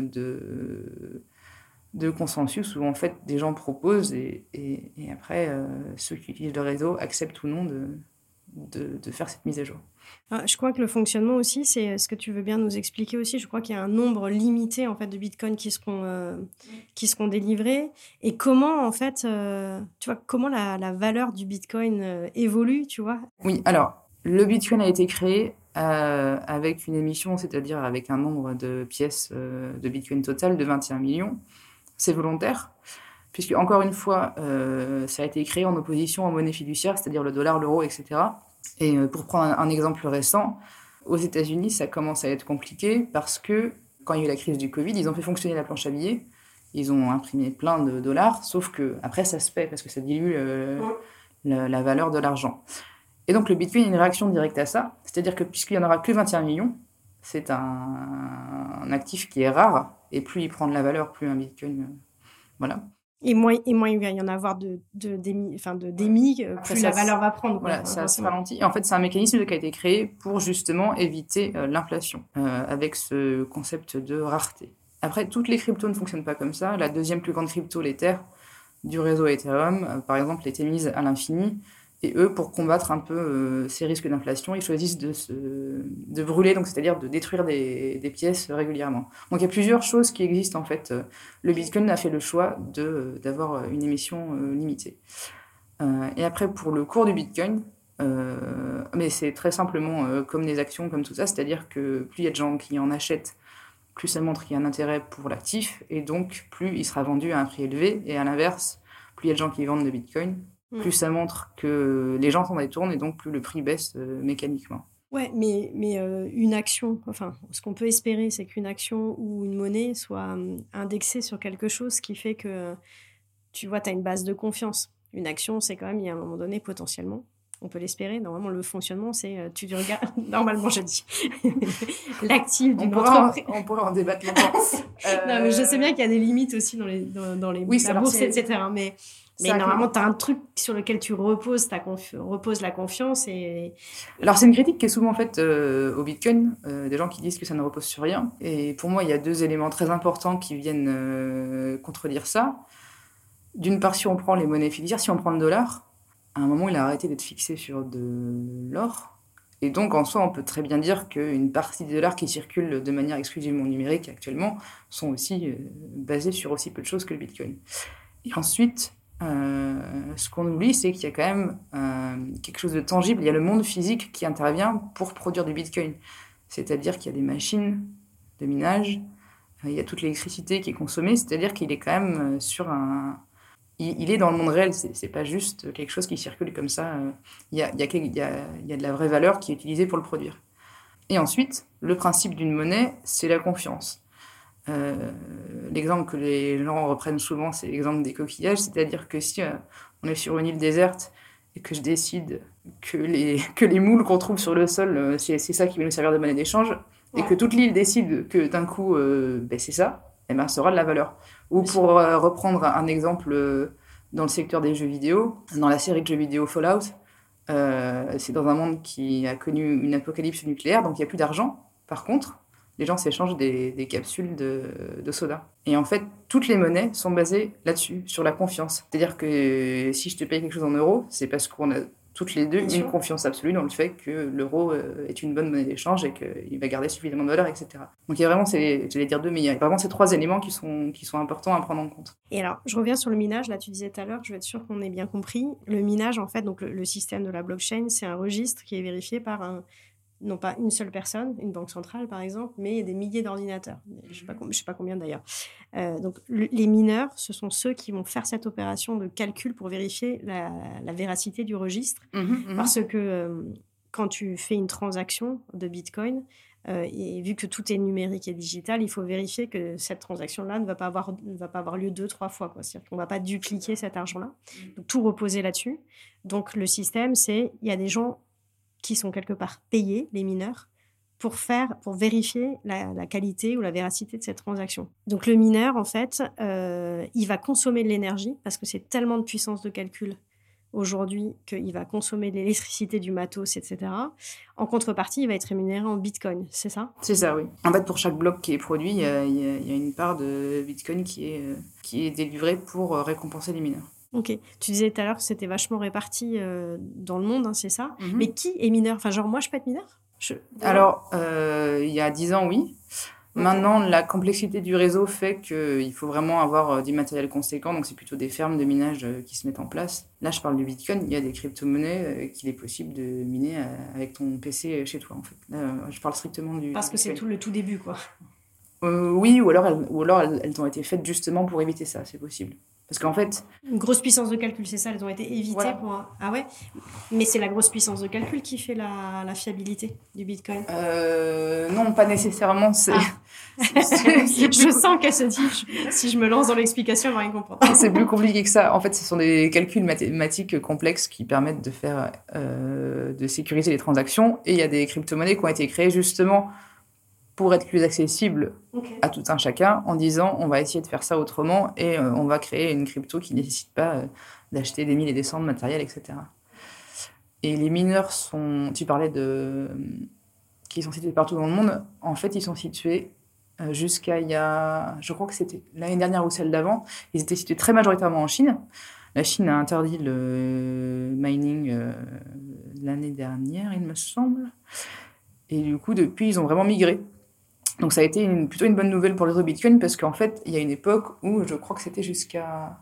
de, de consensus où, en fait, des gens proposent et, et, et après, euh, ceux qui utilisent le réseau acceptent ou non de, de, de faire cette mise à jour. Ah, je crois que le fonctionnement aussi, c'est ce que tu veux bien nous expliquer aussi. Je crois qu'il y a un nombre limité en fait de bitcoins qui seront euh, qui seront délivrés et comment en fait, euh, tu vois, comment la, la valeur du bitcoin euh, évolue, tu vois. Oui, alors le bitcoin a été créé euh, avec une émission, c'est-à-dire avec un nombre de pièces euh, de bitcoin total de vingt et un millions. C'est volontaire, puisque encore une fois, euh, ça a été créé en opposition aux monnaies fiduciaires, c'est-à-dire le dollar, l'euro, et cetera. Et pour prendre un, un exemple récent, aux États-Unis, ça commence à être compliqué parce que quand il y a eu la crise du Covid, ils ont fait fonctionner la planche à billets, ils ont imprimé plein de dollars, sauf que après ça se paie parce que ça dilue euh, la, la valeur de l'argent. Et donc le Bitcoin est une réaction directe à ça, c'est-à-dire que puisqu'il n'y en aura que vingt et un millions, c'est un, un actif qui est rare, et plus il prend de la valeur, plus un Bitcoin, euh, voilà. Et moins, et moins il va y en avoir de, de, d'émis, enfin de, d'émis, euh, plus ça, la valeur va prendre. Voilà, quoi, ça se ralentit. Et en fait, c'est un mécanisme qui a été créé pour justement éviter euh, l'inflation, euh, avec ce concept de rareté. Après, toutes les cryptos ne fonctionnent pas comme ça. La deuxième plus grande crypto, l'Ether, du réseau Ethereum, euh, par exemple, est émise à l'infini. Et eux, pour combattre un peu euh, ces risques d'inflation, ils choisissent de, se, de brûler, donc c'est-à-dire de détruire des, des pièces régulièrement. Donc il y a plusieurs choses qui existent en fait. Le Bitcoin a fait le choix de, d'avoir une émission euh, limitée. Euh, et après, pour le cours du Bitcoin, euh, mais c'est très simplement euh, comme des actions, comme tout ça, c'est-à-dire que plus il y a de gens qui en achètent, plus ça montre qu'il y a un intérêt pour l'actif, et donc plus il sera vendu à un prix élevé. Et à l'inverse, plus il y a de gens qui vendent de Bitcoin, plus ça montre que les gens s'en détournent et donc plus le prix baisse euh, mécaniquement. Ouais, mais, mais euh, une action, enfin, ce qu'on peut espérer, c'est qu'une action ou une monnaie soit euh, indexée sur quelque chose qui fait que, tu vois, tu as une base de confiance. Une action, c'est quand même, il y a un moment donné, potentiellement, on peut l'espérer. Normalement, le fonctionnement, c'est, euh, tu regardes, normalement, je dis, l'actif d'une entreprise. On pourrait en débattre longtemps. euh... Non, mais je sais bien qu'il y a des limites aussi dans les, dans, dans les oui, la bourse, et cetera. Mais... Mais ça normalement, tu as un truc sur lequel tu reposes, ta confi- reposes la confiance. Et... Alors, c'est une critique qui est souvent faite euh, au Bitcoin, euh, des gens qui disent que ça ne repose sur rien. Et pour moi, il y a deux éléments très importants qui viennent euh, contredire ça. D'une part, si on prend les monnaies fiduciaires, si on prend le dollar, à un moment, il a arrêté d'être fixé sur de l'or. Et donc, en soi, on peut très bien dire qu'une partie des dollars qui circulent de manière exclusivement numérique actuellement sont aussi euh, basés sur aussi peu de choses que le Bitcoin. Et ensuite... Euh, ce qu'on oublie, c'est qu'il y a quand même euh, quelque chose de tangible. Il y a le monde physique qui intervient pour produire du Bitcoin. C'est-à-dire qu'il y a des machines de minage, euh, il y a toute l'électricité qui est consommée, c'est-à-dire qu'il est quand même sur un... Il, il est dans le monde réel, c'est, c'est pas juste quelque chose qui circule comme ça. Il y a, il y a, il y a, il y a de la vraie valeur qui est utilisée pour le produire. Et ensuite, le principe d'une monnaie, c'est la confiance. Euh, l'exemple que les gens reprennent souvent, c'est l'exemple des coquillages. C'est-à-dire que si euh, on est sur une île déserte et que je décide que les, que les moules qu'on trouve sur le sol, euh, c'est, c'est ça qui va nous servir de monnaie d'échange, ouais. Et que toute l'île décide que d'un coup, euh, ben, c'est ça, eh ben, ça aura de la valeur. Ou pour euh, reprendre un exemple euh, dans le secteur des jeux vidéo, dans la série de jeux vidéo Fallout, euh, c'est dans un monde qui a connu une apocalypse nucléaire, donc il n'y a plus d'argent. Par contre, les gens s'échangent des, des capsules de, de soda. Et en fait, toutes les monnaies sont basées là-dessus, sur la confiance. C'est-à-dire que si je te paye quelque chose en euros, c'est parce qu'on a toutes les deux Bien une sûr. Confiance absolue dans le fait que l'euro est une bonne monnaie d'échange et qu'il va garder suffisamment de valeur, et cetera. Donc il y a vraiment, ces, j'allais dire deux, mais il y a vraiment ces trois éléments qui sont, qui sont importants à prendre en compte. Et alors, je reviens sur le minage. Là, tu disais tout à l'heure, je vais être sûre qu'on ait bien compris. Le minage, en fait, donc le, le système de la blockchain, c'est un registre qui est vérifié par un... non pas une seule personne, une banque centrale par exemple, mais des milliers d'ordinateurs. Je ne sais pas, je sais pas combien d'ailleurs. Euh, donc le, les mineurs, ce sont ceux qui vont faire cette opération de calcul pour vérifier la, la véracité du registre. Mmh, mmh. Parce que euh, quand tu fais une transaction de Bitcoin, euh, et vu que tout est numérique et digital, il faut vérifier que cette transaction-là ne va pas avoir, ne va pas avoir lieu deux, trois fois, quoi. C'est-à-dire qu'on ne va pas dupliquer cet argent-là. Donc tout reposer là-dessus. Donc le système, c'est il y a des gens qui sont quelque part payés, les mineurs, pour faire, pour vérifier la, la qualité ou la véracité de cette transaction. Donc le mineur, en fait, euh, il va consommer de l'énergie parce que c'est tellement de puissance de calcul aujourd'hui qu'il va consommer de l'électricité, du matos, et cetera. En contrepartie, il va être rémunéré en bitcoin, c'est ça ? C'est ça, oui. En fait, pour chaque bloc qui est produit, il y a, il y a, il y a une part de bitcoin qui est, qui est délivrée pour récompenser les mineurs. Ok. Tu disais tout à l'heure que c'était vachement réparti euh, dans le monde, hein, c'est ça ? Mm-hmm. Mais qui est mineur ? Enfin, genre, moi, je peux être mineur ? je... Alors, euh, il y a dix ans, oui. Okay. Maintenant, la complexité du réseau fait qu'il faut vraiment avoir du matériel conséquent. Donc, c'est plutôt des fermes de minage qui se mettent en place. Là, je parle du Bitcoin. Il y a des crypto-monnaies qu'il est possible de miner avec ton P C chez toi, en fait. Là, je parle strictement du Parce que Bitcoin. C'est tout le tout début, quoi. Euh, oui, ou alors, elles, ou alors elles, elles ont été faites justement pour éviter ça, c'est possible. Parce qu'en fait... Une grosse puissance de calcul, c'est ça, elles ont été évitées voilà. pour... Un... Ah ouais ? Mais c'est la grosse puissance de calcul qui fait la, la fiabilité du Bitcoin ? euh, Non, pas nécessairement. C'est... Ah. c'est, c'est... je sens qu'elle se dit, je, si je me lance dans l'explication, elle va rien comprendre. C'est plus compliqué que ça. En fait, ce sont des calculs mathématiques complexes qui permettent de faire, euh, de sécuriser les transactions. Et il y a des crypto-monnaies qui ont été créées justement pour être plus accessible okay. à tout un chacun, en disant on va essayer de faire ça autrement et euh, on va créer une crypto qui ne nécessite pas euh, d'acheter des mille et des cents de matériel, et cetera. Et les mineurs sont... Tu parlais de... Euh, qui sont situés partout dans le monde. En fait, ils sont situés euh, jusqu'à il y a... Je crois que c'était l'année dernière ou celle d'avant. Ils étaient situés très majoritairement en Chine. La Chine a interdit le mining euh, l'année dernière, il me semble. Et du coup, depuis, ils ont vraiment migré. Donc ça a été une, plutôt une bonne nouvelle pour le réseau Bitcoin parce qu'en fait, il y a une époque où je crois que c'était jusqu'à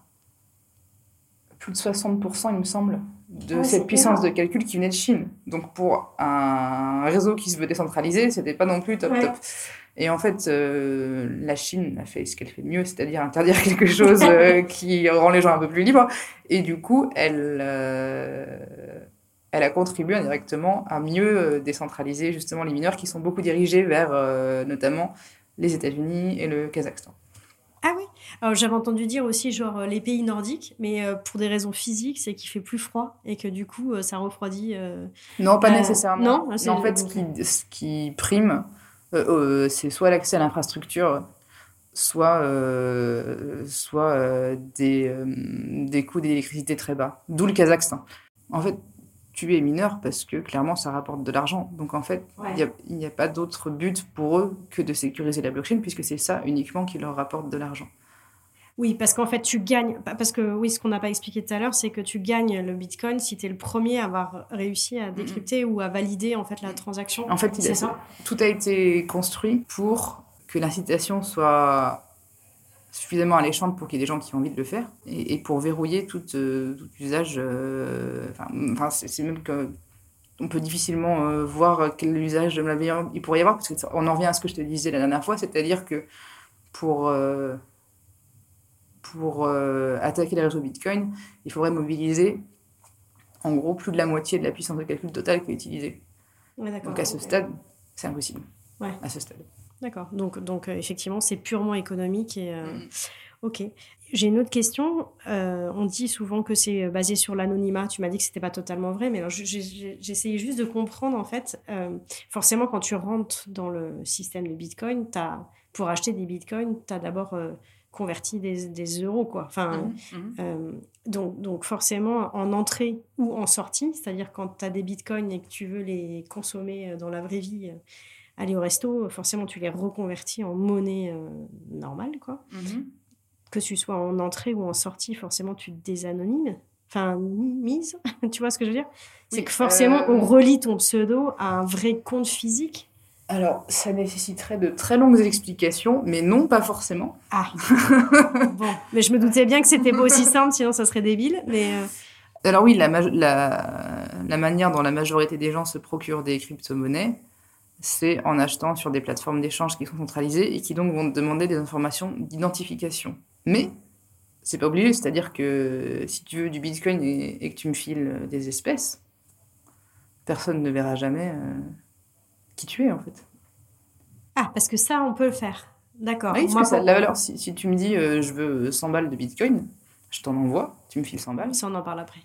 plus de soixante pour cent, il me semble, de ouais, cette puissance énorme. De calcul qui venait de Chine. Donc pour un réseau qui se veut décentraliser, c'était pas non plus top ouais. top. Et en fait, euh, la Chine a fait ce qu'elle fait de mieux, c'est-à-dire interdire quelque chose euh, qui rend les gens un peu plus libres. Et du coup, elle... Euh, elle a contribué indirectement à mieux décentraliser justement les mineurs qui sont beaucoup dirigés vers euh, notamment les États-Unis et le Kazakhstan. Ah oui, alors j'avais entendu dire aussi genre les pays nordiques, mais euh, pour des raisons physiques, c'est qu'il fait plus froid et que du coup euh, ça refroidit. Euh, non, pas euh, nécessairement. Non, non en fait, ce qui, ce qui prime, euh, euh, c'est soit l'accès à l'infrastructure, soit, euh, soit euh, des, euh, des coûts d'électricité très bas. D'où le Kazakhstan. En fait, tu es mineur parce que clairement ça rapporte de l'argent. Donc en fait, il ouais. n'y a, a pas d'autre but pour eux que de sécuriser la blockchain puisque c'est ça uniquement qui leur rapporte de l'argent. Oui, parce qu'en fait tu gagnes, parce que oui, ce qu'on n'a pas expliqué tout à l'heure, c'est que tu gagnes le Bitcoin si tu es le premier à avoir réussi à décrypter mm-hmm. ou à valider en fait la transaction. En fait, c'est a, ça. Tout a été construit pour que l'incitation soit suffisamment alléchante pour qu'il y ait des gens qui ont envie de le faire et, et pour verrouiller tout, euh, tout usage. Euh, enfin, c'est, c'est même que on peut difficilement euh, voir quel usage de malveillant il pourrait y avoir parce qu'on en revient à ce que je te disais la dernière fois, c'est-à-dire que pour euh, pour euh, attaquer les réseaux Bitcoin, il faudrait mobiliser en gros plus de la moitié de la puissance de calcul totale qui est utilisée. Ouais, donc à ce okay. stade, c'est impossible. Ouais. À ce stade. D'accord. Donc, donc euh, effectivement, c'est purement économique. Et, euh, Mm. Ok. J'ai une autre question. Euh, on dit souvent que c'est basé sur l'anonymat. Tu m'as dit que c'était pas totalement vrai, mais alors j'ai- j'ai- j'essayais juste de comprendre en fait. Euh, forcément, quand tu rentres dans le système de Bitcoin, t'as, pour acheter des Bitcoins, tu as d'abord euh, converti des, des euros, quoi. Enfin, Mhm, mhm. euh, donc, donc forcément, en entrée ou en sortie, c'est-à-dire quand tu as des Bitcoins et que tu veux les consommer dans la vraie vie, euh, aller au resto, forcément, tu les reconvertis en monnaie euh, normale, quoi. Mhm. Que tu sois en entrée ou en sortie, forcément, tu te désanonymes. Enfin, mise, tu vois ce que je veux dire? C'est que Oui. forcément, on euh, relie ton pseudo à un vrai compte physique. Alors, ça nécessiterait de très longues explications, mais non, pas forcément. Ah, bon. Mais je me doutais bien que c'était pas aussi simple, sinon ça serait débile. Mais euh, Alors oui, la, ma- la, la manière dont la majorité des gens se procurent des crypto-monnaies, c'est en achetant sur des plateformes d'échange qui sont centralisées et qui donc vont te demander des informations d'identification. Mais c'est pas obligé, c'est-à-dire que si tu veux du Bitcoin et, et que tu me files des espèces, personne ne verra jamais euh, qui tu es en fait. ah, parce que ça, on peut le faire. Oui, D'accord. parce que Moi, ça a de pour... la valeur. Si, si tu me dis euh, je veux cent balles de Bitcoin, je t'en envoie, tu me files cent balles. Ça, on en parle après.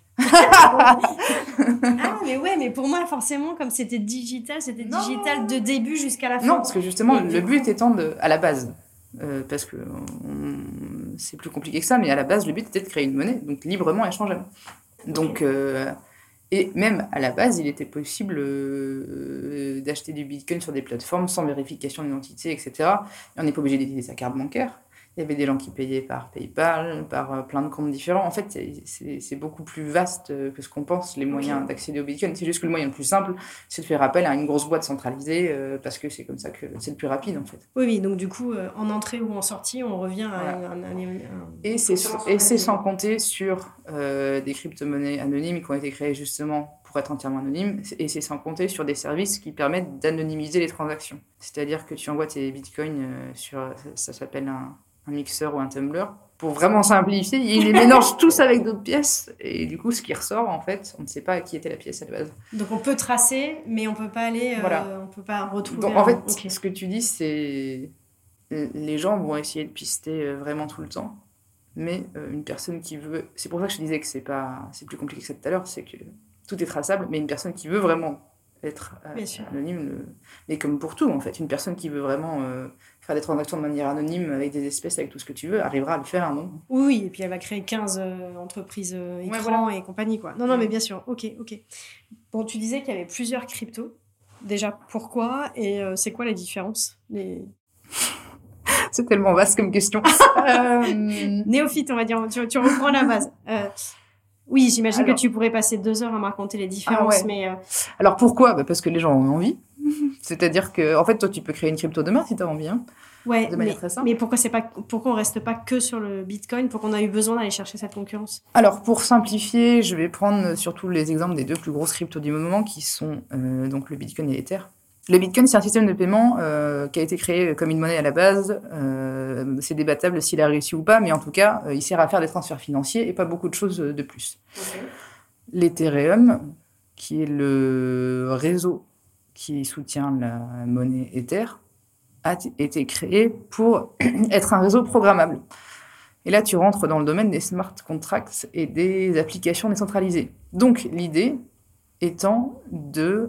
Ah, mais ouais, mais pour moi, forcément, comme c'était digital, c'était Non. digital de début jusqu'à la fin. Non, parce que justement, Et le du but coup- étant de, à la base, euh, parce que on- c'est plus compliqué que ça, mais à la base, le but était de créer une monnaie, donc librement échangeable. Donc, euh, et même à la base, il était possible euh, d'acheter du Bitcoin sur des plateformes sans vérification d'identité, et cetera. Et on n'est pas obligé d'utiliser sa carte bancaire. Il y avait des gens qui payaient par PayPal, par euh, plein de comptes différents. En fait, c'est- c'est c'est beaucoup plus vaste euh, que ce qu'on pense, les moyens Ok. d'accéder au Bitcoin. C'est juste que le moyen le plus simple, c'est de faire appel à une grosse boîte centralisée, euh, parce que c'est comme ça que c'est le plus rapide, en fait. Oui, oui, donc du coup, euh, en entrée ou en sortie, on revient à Voilà. un, un- un- un- Et c'est fonctionnement et c'est centralisé, sans quoi. compter sur euh, des crypto-monnaies anonymes qui ont été créées justement pour être entièrement anonymes. Et c'est sans compter sur des services qui permettent d'anonymiser les transactions. C'est-à-dire que tu envoies tes bitcoins euh, sur, ça, ça s'appelle un, un mixeur ou un tumbler. Pour vraiment simplifier, ils les mélangent tous avec d'autres pièces. Et du coup, ce qui ressort, en fait, on ne sait pas à qui était la pièce à la base. Donc on peut tracer, mais on peut pas aller, euh, Voilà. on peut pas retrouver Donc en un... fait, Ok. ce que tu dis, c'est les gens vont essayer de pister euh, vraiment tout le temps. Mais euh, une personne qui veut, c'est pour ça que je disais que c'est pas, c'est plus compliqué que ça tout à l'heure, c'est que tout est traçable, mais une personne qui veut vraiment être euh, Bien sûr. anonyme, le... mais comme pour tout en fait, une personne qui veut vraiment euh, faire des transactions de manière anonyme avec des espèces, avec tout ce que tu veux, arrivera à le faire à un moment. Oui, oui, et puis elle va créer quinze euh, entreprises euh, Ouais, écrans voilà. et compagnie, quoi. Non, non, Mm. mais bien sûr. Ok, ok. Bon, tu disais qu'il y avait plusieurs cryptos. Déjà, pourquoi et euh, c'est quoi les différences? Les... C'est tellement vaste comme question. euh... Néophyte, on va dire. Tu, tu reprends la base. Euh, oui, j'imagine Alors... que tu pourrais passer deux heures à me raconter les différences, Ah ouais. mais... Euh... Alors pourquoi bah parce que les gens ont envie. C'est-à-dire que, en fait, toi, tu peux créer une crypto demain si tu as envie. Hein. Ouais, De manière mais, très simple. mais pourquoi, c'est pas, pourquoi on reste pas que sur le Bitcoin? Pourquoi on a eu besoin d'aller chercher cette concurrence? Alors, pour simplifier, je vais prendre surtout les exemples des deux plus grosses cryptos du moment, qui sont euh, donc le Bitcoin et l'Ether. Le Bitcoin, c'est un système de paiement euh, qui a été créé comme une monnaie à la base. Euh, c'est débattable s'il a réussi ou pas, mais en tout cas, euh, il sert à faire des transferts financiers et pas beaucoup de choses de plus. Okay. L'Ethereum, qui est le réseau qui soutient la monnaie Ether, a été créé pour être un réseau programmable. Et là, tu rentres dans le domaine des smart contracts et des applications décentralisées. Donc, l'idée étant de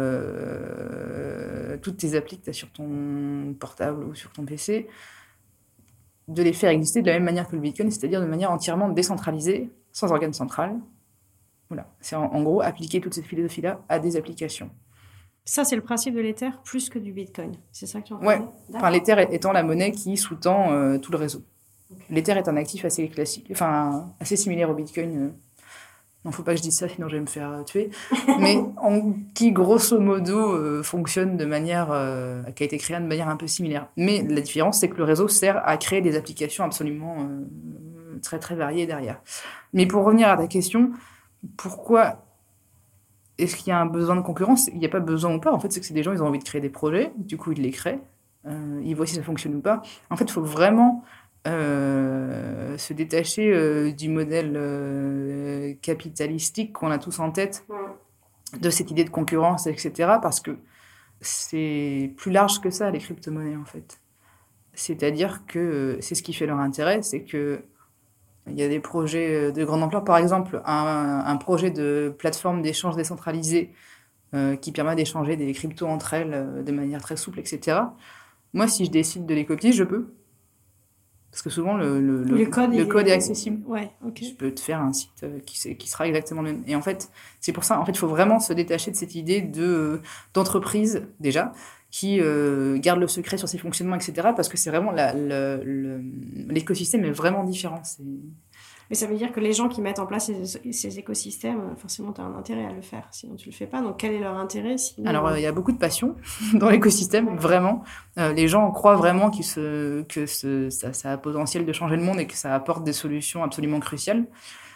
euh, toutes tes applis que tu as sur ton portable ou sur ton P C, de les faire exister de la même manière que le Bitcoin, c'est-à-dire de manière entièrement décentralisée, sans organe central. Voilà. C'est en, en gros appliquer toute cette philosophie-là à des applications. Ça, c'est le principe de l'Ether plus que du Bitcoin. C'est ça que tu en Ouais. Enfin, l'Ether étant la monnaie qui sous-tend euh, tout le réseau. Okay. L'Ether est un actif assez classique, enfin assez similaire au Bitcoin. Non, faut pas que je dise ça, sinon je vais me faire tuer. Mais en, qui, grosso modo, euh, fonctionne de manière... Euh, qui a été créé de manière un peu similaire. Mais la différence, c'est que le réseau sert à créer des applications absolument euh, très, très variées derrière. Mais pour revenir à ta question, pourquoi est-ce qu'il y a un besoin de concurrence? Il n'y a pas besoin ou pas. En fait, c'est que c'est des gens, ils ont envie de créer des projets. Du coup, ils les créent. Euh, ils voient si ça fonctionne ou pas. En fait, il faut vraiment... Euh, se détacher euh, du modèle euh, capitalistique qu'on a tous en tête, de cette idée de concurrence, et cetera. Parce que c'est plus large que ça, les crypto-monnaies, en fait. C'est-à-dire que c'est ce qui fait leur intérêt, c'est qu'il y a des projets de grande ampleur. Par exemple, un, un projet de plateforme d'échange décentralisé euh, qui permet d'échanger des cryptos entre elles euh, de manière très souple, et cetera. Moi, si je décide de les copier, je peux. Parce que souvent, le, le, le, le code, le code est... est accessible. Ouais, ok. Je peux te faire un site qui, qui sera exactement le même. Et en fait, c'est pour ça, en fait, il faut vraiment se détacher de cette idée de, d'entreprise, déjà, qui euh, garde le secret sur ses fonctionnements, et cetera. Parce que c'est vraiment... La, la, le, l'écosystème est vraiment différent. C'est... Mais ça veut dire que les gens qui mettent en place ces, ces écosystèmes, forcément, tu as un intérêt à le faire. Sinon, tu le fais pas. Donc, quel est leur intérêt sinon... Alors, il euh, y a beaucoup de passion dans l'écosystème, ouais. Vraiment. Euh, les gens croient vraiment qu'il se, que ce, ça, ça a potentiel de changer le monde et que ça apporte des solutions absolument cruciales.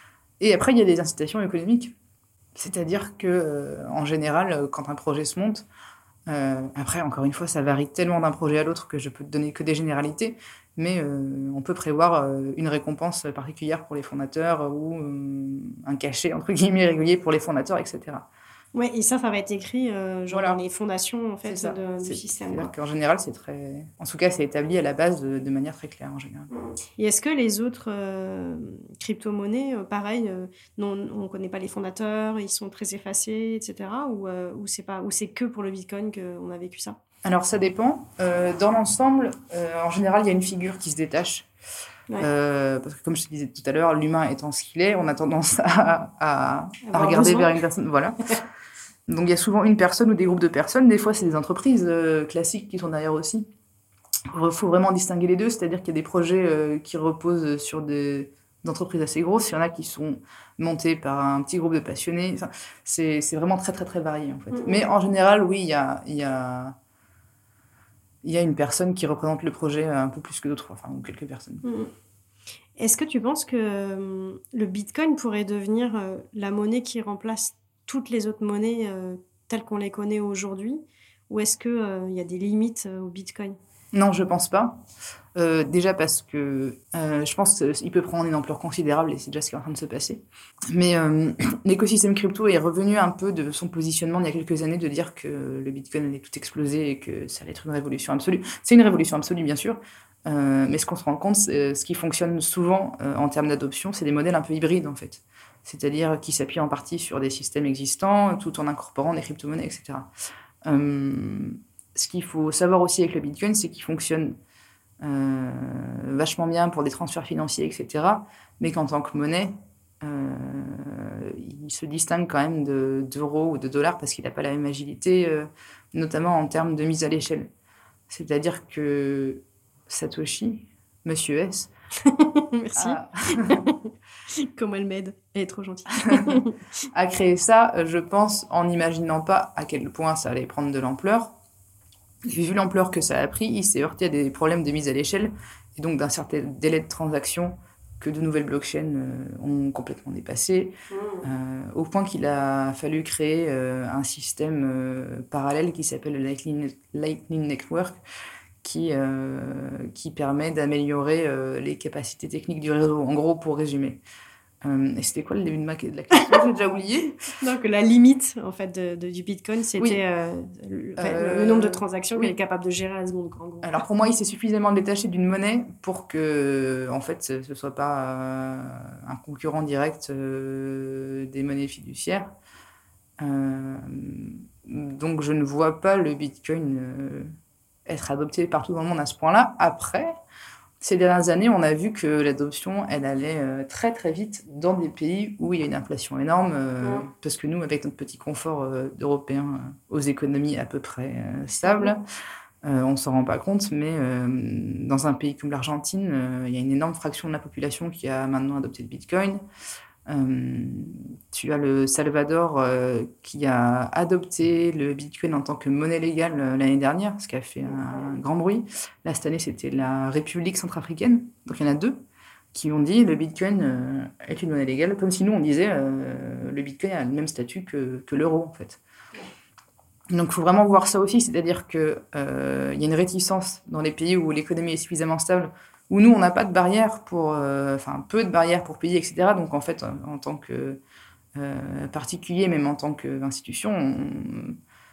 Et après, il y a des incitations économiques. C'est-à-dire que, euh, en général, quand un projet se monte, euh, après, encore une fois, ça varie tellement d'un projet à l'autre que je peux te donner que des généralités. Mais euh, on peut prévoir euh, une récompense particulière pour les fondateurs ou euh, un cachet, entre guillemets, régulier pour les fondateurs, et cetera. Ouais, et ça, ça va être écrit euh, genre voilà. Dans les fondations en fait, de, c'est, du système. C'est-à-dire qu'en général, c'est très... En tout cas, c'est établi à la base de, de manière très claire, en général. Et est-ce que les autres euh, crypto-monnaies, euh, pareil, euh, non, on ne connaît pas les fondateurs, ils sont très effacés, et cetera. Ou, euh, ou, c'est pas, ou c'est que pour le Bitcoin qu'on a vécu ça? Alors, ça dépend. Euh, dans l'ensemble, euh, en général, il y a une figure qui se détache. Ouais. Euh, parce que, comme je te disais tout à l'heure, l'humain étant ce qu'il est, on a tendance à, à, à regarder besoin. vers une personne. Voilà. Donc, il y a souvent une personne ou des groupes de personnes. Des fois, c'est des entreprises euh, classiques qui sont derrière aussi. Il faut vraiment distinguer les deux. C'est-à-dire qu'il y a des projets euh, qui reposent sur des, des entreprises assez grosses. Il y en a qui sont montés par un petit groupe de passionnés. Enfin, c'est, c'est vraiment très, très, très varié, en fait. Mm-hmm. Mais en général, oui, il y a... Il y a il y a une personne qui représente le projet un peu plus que d'autres, enfin, ou quelques personnes. Mmh. Est-ce que tu penses que euh, le Bitcoin pourrait devenir euh, la monnaie qui remplace toutes les autres monnaies euh, telles qu'on les connaît aujourd'hui? Ou est-ce qu'il euh, y a des limites euh, au Bitcoin? Non, je pense pas. Euh, déjà parce que euh, je pense qu'il peut prendre une ampleur considérable et c'est déjà ce qui est en train de se passer. Mais euh, l'écosystème crypto est revenu un peu de son positionnement il y a quelques années de dire que le Bitcoin allait tout exploser et que ça allait être une révolution absolue. C'est une révolution absolue, bien sûr. Euh, mais ce qu'on se rend compte, c'est, ce qui fonctionne souvent euh, en termes d'adoption, c'est des modèles un peu hybrides, en fait. C'est-à-dire qui s'appuient en partie sur des systèmes existants tout en incorporant des crypto-monnaies, et cetera. Euh, ce qu'il faut savoir aussi avec le Bitcoin, c'est qu'il fonctionne euh, vachement bien pour des transferts financiers, et cetera. Mais qu'en tant que monnaie, euh, il se distingue quand même de, d'euros ou de dollars parce qu'il n'a pas la même agilité, euh, notamment en termes de mise à l'échelle. C'est-à-dire que Satoshi, Monsieur S... Merci. A... Comment elle m'aide. Elle est trop gentille. a créé ça, je pense, en n'imaginant pas à quel point ça allait prendre de l'ampleur. Et vu l'ampleur que ça a pris, il s'est heurté à des problèmes de mise à l'échelle et donc d'un certain délai de transaction que de nouvelles blockchains euh, ont complètement dépassé, mmh. euh, au point qu'il a fallu créer euh, un système euh, parallèle qui s'appelle le Lightning, Lightning Network, qui, euh, qui permet d'améliorer euh, les capacités techniques du réseau, en gros, pour résumer. Euh, et c'était quoi le début de, ma, de la question? J'ai déjà oublié. Donc, la limite, en fait, de, de, du Bitcoin, c'était oui. euh, le, euh, le nombre de transactions oui. qu'il est capable de gérer à la seconde. En gros. Alors, pour moi, il s'est suffisamment détaché d'une monnaie pour que, en fait, ce ne soit pas euh, un concurrent direct euh, des monnaies fiduciaires. Euh, donc, je ne vois pas le Bitcoin euh, être adopté partout dans le monde à ce point-là. Après... Ces dernières années, on a vu que l'adoption, elle allait euh, très très vite dans des pays où il y a une inflation énorme, euh, ouais. parce que nous, avec notre petit confort euh, d'Européens euh, aux économies à peu près euh, stables, euh, on ne s'en rend pas compte, mais euh, dans un pays comme l'Argentine, euh, il y a une énorme fraction de la population qui a maintenant adopté le Bitcoin. Euh, tu as le Salvador euh, qui a adopté le Bitcoin en tant que monnaie légale euh, l'année dernière, ce qui a fait un, un grand bruit. Là, cette année, c'était la République centrafricaine. Donc, il y en a deux qui ont dit le Bitcoin euh, est une monnaie légale, comme si nous, on disait euh, le Bitcoin a le même statut que, que l'euro, en fait. Donc, il faut vraiment voir ça aussi, c'est-à-dire qu'il euh, y a une réticence dans les pays où l'économie est suffisamment stable, où nous, on n'a pas de barrières pour... Enfin, euh, peu de barrières pour payer, et cetera. Donc, en fait, en, en tant que euh, particulier, même en tant qu'institution, on,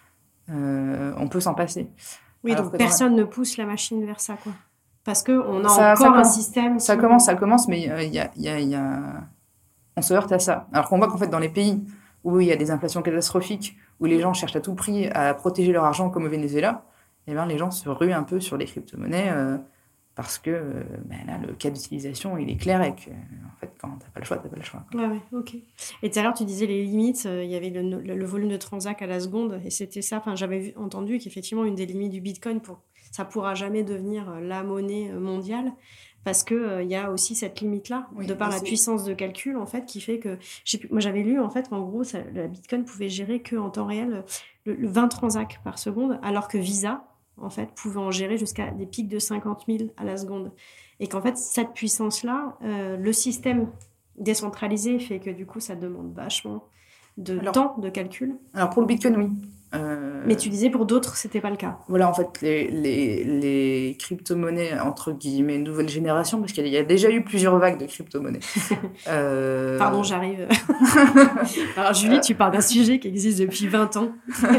euh, on peut s'en passer. Oui, Alors donc que dans personne la... ne pousse la machine vers ça, quoi. Parce qu'on a ça, encore ça un commence, système ça qui... commence, ça commence, mais il euh, y a, y a, y a... on se heurte à ça. Alors qu'on voit qu'en fait, dans les pays où il y a des inflations catastrophiques, où les gens cherchent à tout prix à protéger leur argent, comme au Venezuela, eh ben, les gens se ruent un peu sur les crypto-monnaies euh, parce que euh, ben là, le cas d'utilisation, il est clair et que, en fait, quand t'as pas le choix, t'as pas le choix. Ouais, ouais, ok. Et tout à l'heure, tu disais les limites, euh, il y avait le, le, le volume de transac à la seconde, et c'était ça, enfin, j'avais vu, entendu qu'effectivement, une des limites du Bitcoin, pour, ça pourra jamais devenir euh, la monnaie euh, mondiale, parce qu'il euh, y a aussi cette limite-là, Oui, de par la c'est... puissance de calcul, en fait, qui fait que, je sais plus, moi j'avais lu, en fait, qu'en gros, ça, la Bitcoin pouvait gérer qu'en temps réel le, le vingt transacs par seconde, alors que Visa, en fait, pouvait en gérer jusqu'à des pics de cinquante mille à la seconde. Et qu'en fait, cette puissance-là, euh, le système décentralisé fait que du coup, ça demande vachement de Alors, temps de calcul. alors pour le Bitcoin, oui. Euh... Mais tu disais pour d'autres, c'était pas le cas. Voilà, en fait, les, les, les crypto-monnaies, entre guillemets, nouvelle génération, parce qu'il y a déjà eu plusieurs vagues de crypto-monnaies. euh... Pardon, j'arrive. Alors, Julie, tu parles d'un sujet qui existe depuis vingt ans.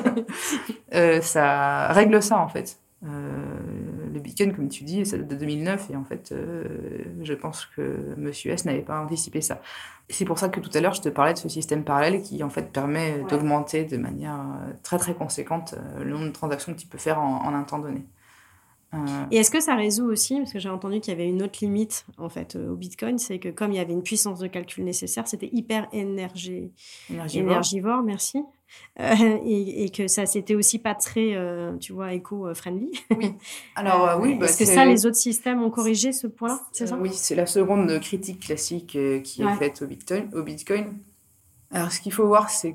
euh, ça règle ça, en fait. Euh, le Bitcoin, comme tu dis, ça date de deux mille neuf, et en fait, euh, je pense que Monsieur S n'avait pas anticipé ça. C'est pour ça que tout à l'heure, je te parlais de ce système parallèle qui, en fait, permet ouais. d'augmenter de manière très, très conséquente le nombre de transactions que tu peux faire en, en un temps donné. Euh... Et est-ce que ça résout aussi, parce que j'ai entendu qu'il y avait une autre limite en fait au Bitcoin, c'est que comme il y avait une puissance de calcul nécessaire, c'était hyper énergie... énergivore. énergivore, merci, euh, et, et que ça c'était aussi pas très, euh, tu vois, éco-friendly. Oui. Alors euh, oui, bah, est-ce que c'est... ça, les autres systèmes ont corrigé ce point-là, c'est ça ? Oui, c'est la seconde critique classique euh, qui ouais. est faite au Bitcoin, au Bitcoin. Alors ce qu'il faut voir, c'est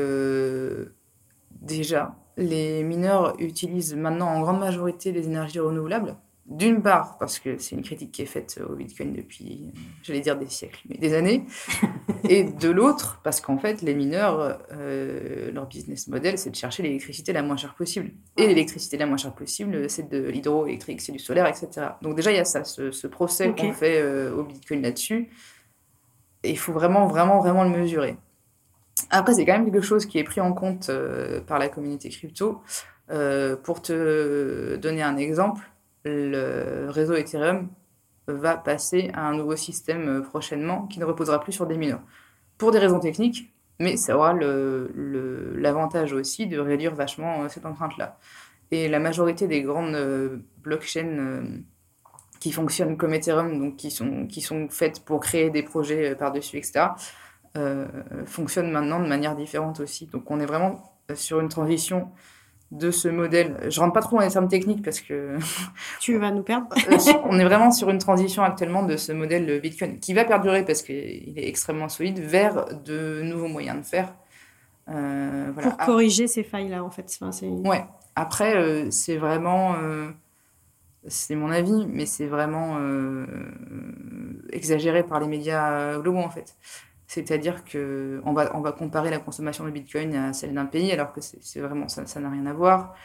que déjà, les mineurs utilisent maintenant en grande majorité les énergies renouvelables. D'une part, parce que c'est une critique qui est faite au Bitcoin depuis, j'allais dire des siècles, mais des années. Et de l'autre, parce qu'en fait, les mineurs, euh, leur business model, c'est de chercher l'électricité la moins chère possible. Et l'électricité la moins chère possible, c'est de l'hydroélectrique, c'est du solaire, et cetera. Donc déjà, il y a ça, ce, ce procès okay. qu'on fait euh, au Bitcoin là-dessus. Et il faut vraiment, vraiment, vraiment le mesurer. Après, c'est quand même quelque chose qui est pris en compte euh, par la communauté crypto. Euh, pour te donner un exemple, le réseau Ethereum va passer à un nouveau système prochainement qui ne reposera plus sur des mineurs. Pour des raisons techniques, mais ça aura le, le, l'avantage aussi de réduire vachement cette empreinte-là. Et la majorité des grandes euh, blockchains euh, qui fonctionnent comme Ethereum, donc qui sont, qui sont faites pour créer des projets par-dessus, et cetera, Euh, fonctionne maintenant de manière différente aussi. Donc on est vraiment sur une transition de ce modèle. Je rentre pas trop dans les termes techniques parce que... tu vas nous perdre. On est vraiment sur une transition actuellement de ce modèle Bitcoin qui va perdurer parce qu'il est extrêmement solide vers de nouveaux moyens de faire. Euh, voilà. Pour corriger ces failles-là, en fait. Enfin, c'est... Ouais. Après, euh, c'est vraiment... Euh, c'est mon avis, mais c'est vraiment euh, exagéré par les médias globaux, en fait. C'est-à-dire qu'on va, on va comparer la consommation de Bitcoin à celle d'un pays, alors que c'est, c'est vraiment, ça, ça n'a rien à voir.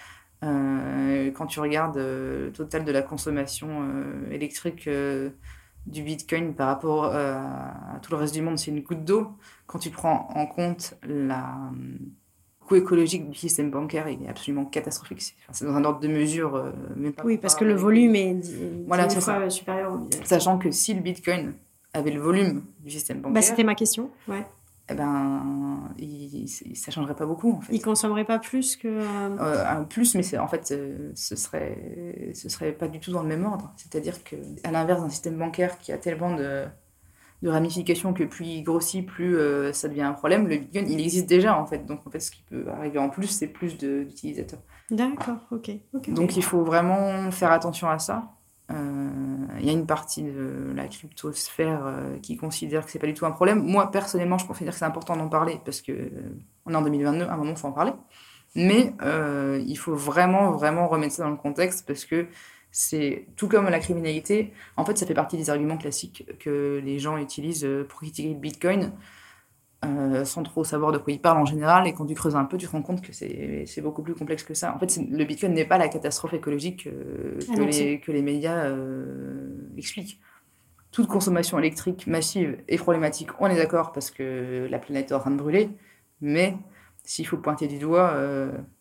Euh, quand tu regardes euh, le total de la consommation euh, électrique euh, du Bitcoin par rapport euh, à, à tout le reste du monde, c'est une goutte d'eau. Quand tu prends en compte la, le coût écologique du système bancaire, il est absolument catastrophique. C'est, enfin, c'est dans un ordre de mesure. Euh, même pas oui, parce que le volume est dix, voilà, dix c'est fois ça. supérieur au Bitcoin. Sachant que si le Bitcoin avait le volume du système bancaire... Bah, c'était ma question, ouais. Eh ben, il, ça changerait pas beaucoup, en fait. Il consommerait pas plus que... Euh, plus, mais c'est, en fait, euh, ce serait, ce serait pas du tout dans le même ordre. C'est-à-dire qu'à l'inverse d'un système bancaire qui a tellement de, de ramifications que plus il grossit, plus euh, ça devient un problème, le Bitcoin, il existe déjà, en fait. Donc, en fait, ce qui peut arriver en plus, c'est plus de, d'utilisateurs. D'accord, ok. okay Donc, okay. il faut vraiment faire attention à ça. Il euh, y a une partie de la cryptosphère euh, qui considère que c'est pas du tout un problème. Moi, personnellement, je considère que c'est important d'en parler parce qu'on euh, est en deux mille vingt-deux, à un moment, il faut en parler. Mais euh, il faut vraiment, vraiment remettre ça dans le contexte parce que c'est tout comme la criminalité. En fait, ça fait partie des arguments classiques que les gens utilisent pour critiquer le Bitcoin euh, sans trop savoir de quoi ils parlent en général. Et quand tu creuses un peu, tu te rends compte que c'est, c'est beaucoup plus complexe que ça. En fait, c'est, le Bitcoin n'est pas la catastrophe écologique euh, que, les, que les médias euh, expliquent. Toute consommation électrique massive est problématique, on est d'accord, parce que la planète est en train de brûler. Mais s'il faut pointer du doigt, euh,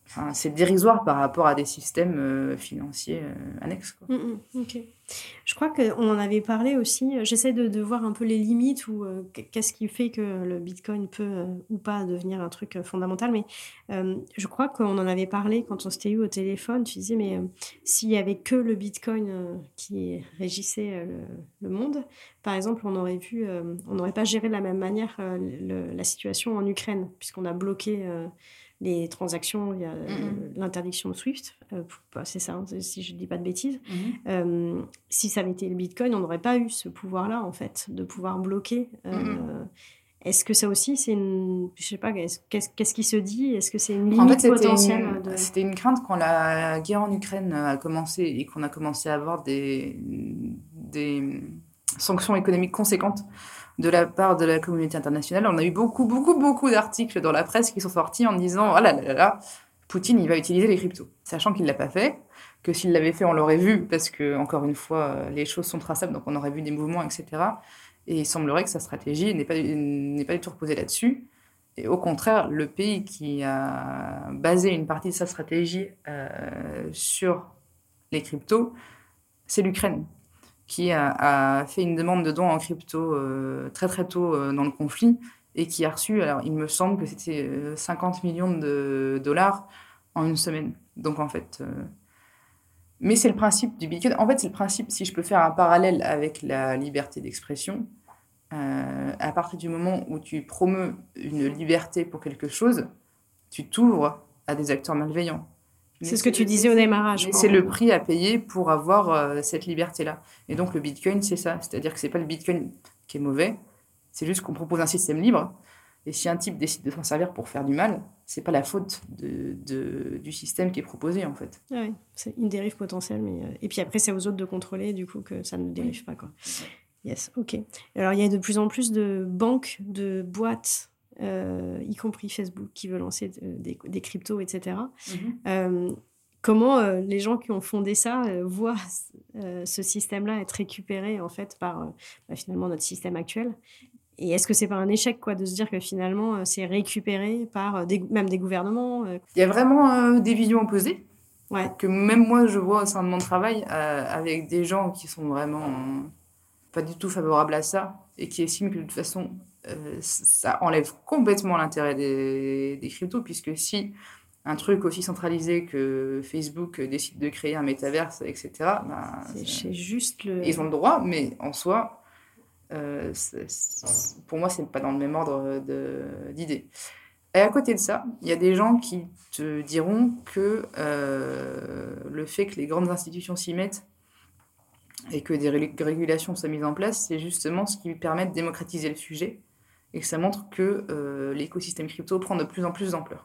Enfin, c'est dérisoire par rapport à des systèmes euh, financiers euh, annexes, quoi. Mmh, mmh, ok. Je crois qu'on en avait parlé aussi. J'essaie de, de voir un peu les limites ou euh, qu'est-ce qui fait que le Bitcoin peut euh, ou pas devenir un truc euh, fondamental. Mais euh, je crois qu'on en avait parlé quand on s'était eu au téléphone. Tu disais, mais euh, s'il y avait que le Bitcoin euh, qui régissait euh, le, le monde, par exemple, on aurait vu, euh, on n'aurait pas géré de la même manière euh, le- la situation en Ukraine, puisqu'on a bloqué euh, les transactions via euh, Mhm. l'interdiction de SWIFT. Euh, bah, c'est ça, hein, si je ne dis pas de bêtises. Mhm. Euh, si ça avait été le Bitcoin, on n'aurait pas eu ce pouvoir-là, en fait, de pouvoir bloquer. Euh, Mhm. Est-ce que ça aussi, c'est une... Je sais pas, est-ce- qu'est-ce, qu'est-ce qui se dit? Est-ce que c'est une En fait, limite c'était potentielle une, de... c'était une crainte quand la guerre en Ukraine a commencé et qu'on a commencé à avoir des, des sanctions économiques conséquentes de la part de la communauté internationale. On a eu beaucoup, beaucoup, beaucoup d'articles dans la presse qui sont sortis en disant « Oh là là là là, Poutine, il va utiliser les cryptos ». Sachant qu'il ne l'a pas fait, que s'il l'avait fait, on l'aurait vu, parce que, encore une fois, les choses sont traçables, donc on aurait vu des mouvements, et cetera. Et il semblerait que sa stratégie n'est pas, n'est pas du tout reposée là-dessus. Et au contraire, le pays qui a basé une partie de sa stratégie euh, sur les cryptos, c'est l'Ukraine, qui a, a fait une demande de dons en crypto euh, très très tôt euh, dans le conflit et qui a reçu, alors il me semble que c'était euh, cinquante millions de dollars en une semaine. Donc en fait, euh... mais c'est le principe du Bitcoin. En fait, c'est le principe, si je peux faire un parallèle avec la liberté d'expression, euh, à partir du moment où tu promeus une liberté pour quelque chose, tu t'ouvres à des acteurs malveillants. C'est ce que tu disais au démarrage. Mais c'est le prix à payer pour avoir euh, cette liberté-là. Et donc le Bitcoin, c'est ça. C'est-à-dire que c'est pas le Bitcoin qui est mauvais, c'est juste qu'on propose un système libre. Et si un type décide de s'en servir pour faire du mal, c'est pas la faute de, de, du système qui est proposé, en fait. Ah oui, c'est une dérive potentielle. Mais... Et puis après, c'est aux autres de contrôler, du coup, que ça ne dérive oui. pas, quoi. Yes, ok. Alors, il y a de plus en plus de banques, de boîtes, euh, y compris Facebook, qui veulent lancer des, des cryptos, et cetera. Mm-hmm. Euh, comment euh, les gens qui ont fondé ça euh, voient euh, ce système-là être récupéré, en fait, par euh, bah, finalement notre système actuel? Et est-ce que c'est pas un échec, quoi, de se dire que finalement, euh, c'est récupéré par euh, des, même des gouvernements euh... Il y a vraiment euh, des visions opposées. Ouais. Que même moi, je vois au sein de mon travail, euh, avec des gens qui sont vraiment euh, pas du tout favorables à ça et qui estiment que de toute façon, euh, ça enlève complètement l'intérêt des, des cryptos, puisque si un truc aussi centralisé que Facebook décide de créer un métaverse, et cetera, ben, c'est, c'est juste le... ils ont le droit, mais en soi, euh, c'est, c'est, pour moi, c'est pas dans le même ordre de, d'idées. Et à côté de ça, il y a des gens qui te diront que euh, le fait que les grandes institutions s'y mettent et que des ré- régulations soient mises en place, c'est justement ce qui permet de démocratiser le sujet et que ça montre que euh, l'écosystème crypto prend de plus en plus d'ampleur.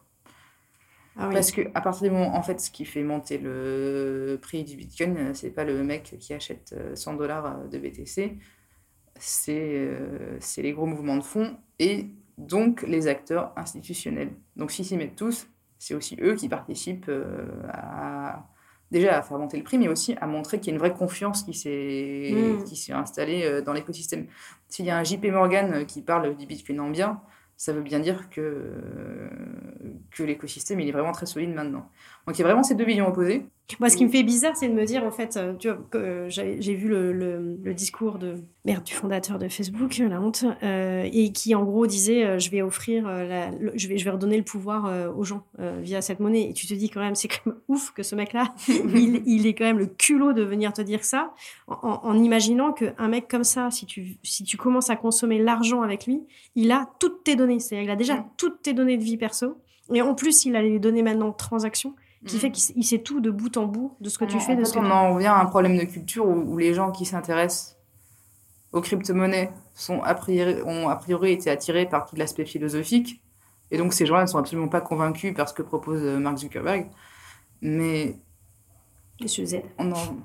Ah oui. Parce qu'à partir du moment, en fait, ce qui fait monter le prix du Bitcoin, c'est pas le mec qui achète cent dollars de B T C, c'est, euh, c'est les gros mouvements de fonds et donc les acteurs institutionnels. Donc s'ils s'y mettent tous, c'est aussi eux qui participent euh, à, déjà à faire monter le prix, mais aussi à montrer qu'il y a une vraie confiance qui s'est, mmh. qui s'est installée euh, dans l'écosystème. S'il y a un J P Morgan qui parle du Bitcoin en bien, ça veut bien dire que, euh, que l'écosystème il est vraiment très solide maintenant. Donc il y a vraiment ces deux visions opposées. Moi, ce qui me fait bizarre, c'est de me dire, en fait, euh, tu vois, que, euh, j'ai, j'ai vu le, le, le discours de merde du fondateur de Facebook, la honte, euh, et qui, en gros, disait, euh, je vais offrir, euh, la, le, je vais, je vais redonner le pouvoir euh, aux gens euh, via cette monnaie. Et tu te dis quand même, c'est quand même ouf que ce mec-là, il, il est quand même le culot de venir te dire ça, en, en imaginant qu'un mec comme ça, si tu, si tu commences à consommer l'argent avec lui, il a toutes tes données. C'est-à-dire, il a déjà toutes tes données de vie perso. Et en plus, il a les données maintenant de transaction, qui fait qu'il sait tout de bout en bout de ce que tu en, fais. En de fait, ce que on tu... en revient à un problème de culture où, où les gens qui s'intéressent aux crypto-monnaies sont a priori, ont a priori été attirés par tout l'aspect philosophique. Et donc, ces gens-là ne sont absolument pas convaincus par ce que propose Mark Zuckerberg. Mais... Monsieur Z. On en...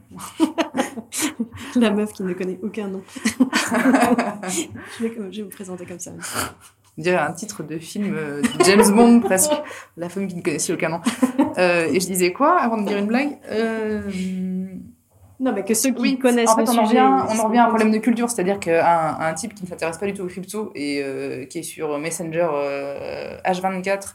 La meuf qui ne connaît aucun nom. je, vais, je vais vous présenter comme ça. On dirait un titre de film euh, James Bond presque, la femme qui ne connaissait aucun nom. Euh, et je disais quoi avant de dire une blague euh... Non, mais que ceux qui oui, connaissent en fait, le on sujet... En revient, on en revient à un problème de culture, c'est-à-dire qu'un un type qui ne s'intéresse pas du tout aux cryptos et euh, qui est sur Messenger euh, H vingt-quatre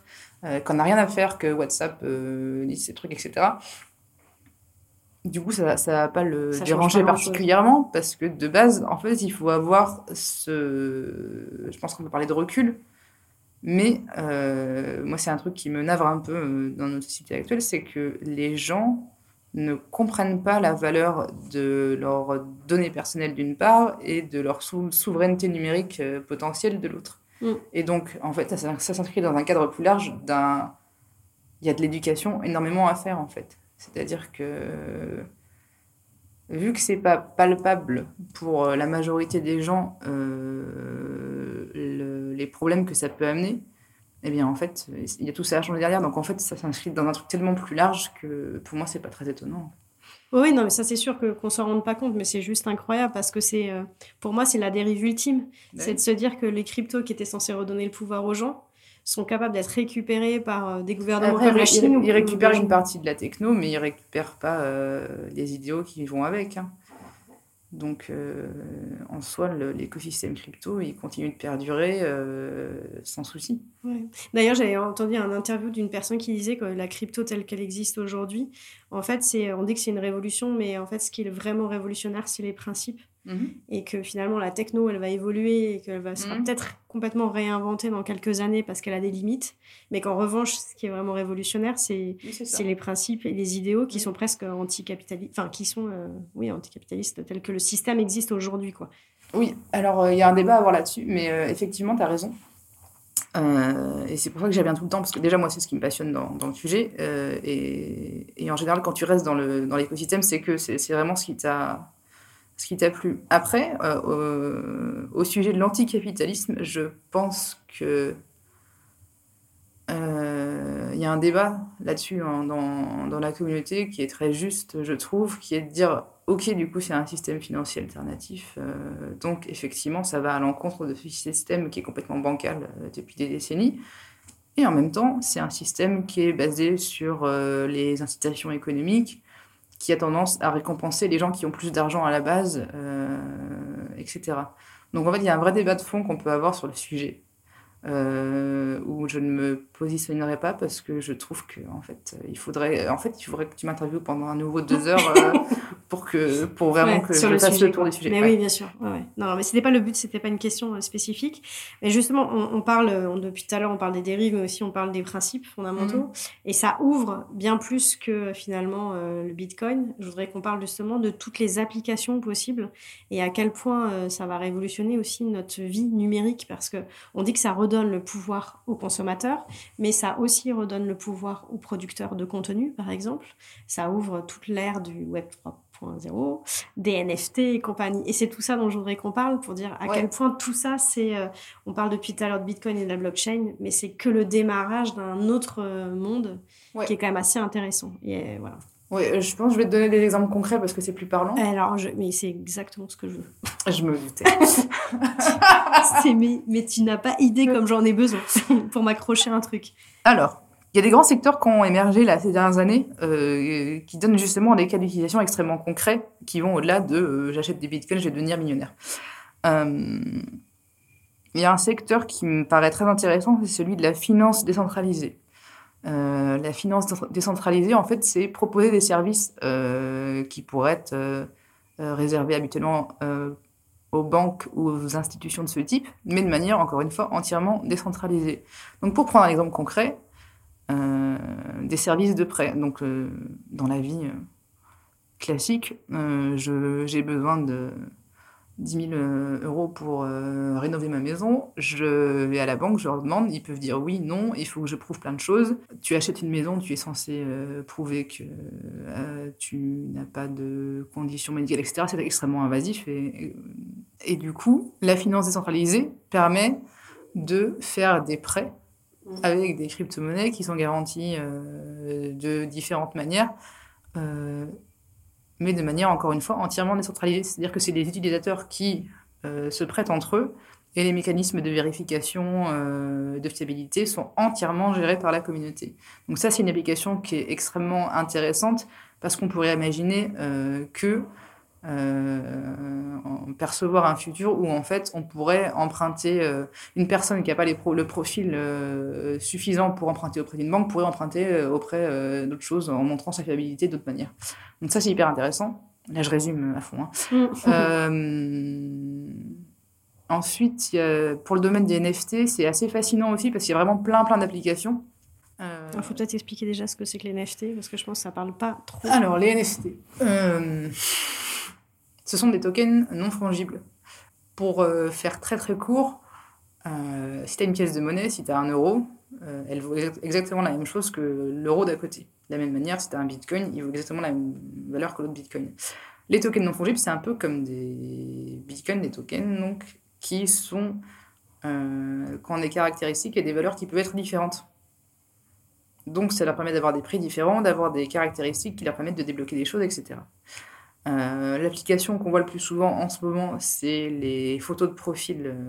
euh, qu'on n'a rien à faire que WhatsApp euh, dise ces trucs, et cetera. Du coup, ça ça va pas le Ça change déranger pas grand-chose. particulièrement parce que de base, en fait, il faut avoir ce... Je pense qu'on peut parler de recul, mais euh, moi, c'est un truc qui me navre un peu euh, dans notre société actuelle, c'est que les gens ne comprennent pas la valeur de leurs données personnelles d'une part et de leur sou- souveraineté numérique euh, potentielle de l'autre. Mm. Et donc, en fait, ça, ça s'inscrit dans un cadre plus large d'un... Il y a de l'éducation énormément à faire, en fait. C'est-à-dire que, vu que c'est pas palpable pour la majorité des gens, euh, le- les problèmes que ça peut amener, eh bien, en fait, il y a tout ça à changer derrière. Donc, en fait, ça s'inscrit dans un truc tellement plus large que, pour moi, c'est pas très étonnant. Oui, non, mais ça c'est sûr que qu'on s'en rende pas compte, mais c'est juste incroyable parce que c'est, euh, pour moi, c'est la dérive ultime. C'est de Ouais. se dire que les cryptos qui étaient censés redonner le pouvoir aux gens sont capables d'être récupérés par euh, des gouvernements Après, comme la il, Chine ou, il ou récupère des une gens. partie de la techno, mais il récupère pas euh, les idéaux qui vont avec, hein. Donc, euh, en soi, le- l'écosystème crypto, il continue de perdurer euh, sans souci. Ouais. D'ailleurs, j'avais entendu un interview d'une personne qui disait que la crypto telle qu'elle existe aujourd'hui, en fait, c'est, on dit que c'est une révolution, mais en fait, ce qui est vraiment révolutionnaire, c'est les principes. Mhm. Et que finalement, la techno, elle va évoluer et qu'elle va, sera Mhm. peut-être complètement réinventée dans quelques années parce qu'elle a des limites. Mais qu'en revanche, ce qui est vraiment révolutionnaire, c'est, Oui, c'est ça. c'est les principes et les idéaux qui Oui. sont presque anticapitalistes, enfin, qui sont, euh, oui, anticapitalistes, tels que le système existe aujourd'hui, quoi. Oui, alors il y a un débat à avoir là-dessus, mais euh, effectivement, tu as raison. Euh, et c'est pour ça que j'y reviens tout le temps, parce que déjà, moi, c'est ce qui me passionne dans, dans le sujet. Euh, et, et en général, quand tu restes dans, le, dans l'écosystème, c'est que c'est, c'est vraiment ce qui t'a, ce qui t'a plu. Après, euh, au, au sujet de l'anticapitalisme, je pense que euh, il y a un débat là-dessus hein, dans, dans la communauté qui est très juste, je trouve, qui est de dire, ok, du coup, c'est un système financier alternatif, euh, donc effectivement, ça va à l'encontre de ce système qui est complètement bancal euh, depuis des décennies. Et en même temps, c'est un système qui est basé sur euh, les incitations économiques, qui a tendance à récompenser les gens qui ont plus d'argent à la base, euh, et cetera. Donc en fait, il y a un vrai débat de fond qu'on peut avoir sur le sujet, euh, où je ne me positionnerai pas parce que je trouve que en fait, il faudrait, en fait, il faudrait que tu m'interviewes pendant un nouveau deux heures euh, pour que, pour vraiment Ouais, que sur je le fasse sujet, le tour quoi. du sujet. Mais Ouais. oui, bien sûr. Ouais, ouais. Non, mais c'était pas le but, c'était pas une question euh, spécifique. Mais justement, on, on parle, on- depuis tout à l'heure, on parle des dérives, mais aussi on parle des principes fondamentaux. Mhm. Et ça ouvre bien plus que finalement euh, le Bitcoin. Je voudrais qu'on parle justement de toutes les applications possibles et à quel point euh, ça va révolutionner aussi notre vie numérique parce que on dit que ça redonne le pouvoir aux consommateurs, mais ça aussi redonne le pouvoir aux producteurs de contenu, par exemple. Ça ouvre toute l'ère du Web trois point zéro, des N F T et compagnie. Et c'est tout ça dont je voudrais qu'on parle pour dire à Ouais. quel point tout ça, c'est... euh, on parle depuis tout à l'heure de Bitcoin et de la blockchain, mais c'est que le démarrage d'un autre euh, monde Ouais. qui est quand même assez intéressant. Et euh, voilà. Ouais, je pense que je vais te donner des exemples concrets parce que c'est plus parlant. Alors, je... mais c'est exactement ce que je veux. Je me doutais. c'est mais, mais tu n'as pas idée comme j'en ai besoin pour m'accrocher à un truc. Alors, il y a des grands secteurs qui ont émergé là, ces dernières années, euh, qui donnent justement des cas d'utilisation extrêmement concrets, qui vont au-delà de euh, j'achète des bitcoins, je vais devenir millionnaire. Euh, il y a un secteur qui me paraît très intéressant, c'est celui de la finance décentralisée. Euh, la finance décentralisée, en fait, c'est proposer des services euh, qui pourraient être euh, euh, réservés habituellement euh, aux banques ou aux institutions de ce type, mais de manière, encore une fois, entièrement décentralisée. Donc, pour prendre un exemple concret, euh, des services de prêt. Donc, euh, dans la vie euh, classique, euh, je, j'ai besoin de dix mille euros pour euh, rénover ma maison. Je vais à la banque, je leur demande, ils peuvent dire oui, non, il faut que je prouve plein de choses. Tu achètes une maison, tu es censé euh, prouver que euh, tu n'as pas de conditions médicales, et cetera. C'est extrêmement invasif. Et, et, et du coup, la finance décentralisée permet de faire des prêts avec des crypto-monnaies qui sont garanties euh, de différentes manières, euh, mais de manière, encore une fois, entièrement décentralisée. C'est-à-dire que c'est les utilisateurs qui euh, se prêtent entre eux, et les mécanismes de vérification euh, de fiabilité sont entièrement gérés par la communauté. Donc ça, c'est une application qui est extrêmement intéressante, parce qu'on pourrait imaginer euh, que euh, en percevoir un futur où en fait on pourrait emprunter, euh, une personne qui n'a pas les pro- le profil euh, suffisant pour emprunter auprès d'une banque pourrait emprunter euh, auprès euh, d'autres choses en montrant sa fiabilité d'autres manières. Donc ça c'est hyper intéressant. Là je résume à fond. Hein. Mm. Euh, ensuite, y a, pour le domaine des N F T, c'est assez fascinant aussi parce qu'il y a vraiment plein plein d'applications. Il euh... faut peut-être expliquer déjà ce que c'est que les N F T, parce que je pense que ça ne parle pas trop. Alors, les N F T, euh, ce sont des tokens non fongibles. Pour euh, faire très très court, euh, si tu as une pièce de monnaie, si tu as un euro, euh, elle vaut exactement la même chose que l'euro d'à côté. De la même manière, si tu as un bitcoin, il vaut exactement la même valeur que l'autre bitcoin. Les tokens non fongibles, c'est un peu comme des bitcoins, des tokens, donc, qui sont, euh, qui ont des caractéristiques et des valeurs qui peuvent être différentes. Donc, ça leur permet d'avoir des prix différents, d'avoir des caractéristiques qui leur permettent de débloquer des choses, et cetera. Euh, l'application qu'on voit le plus souvent en ce moment, c'est les photos de profil euh,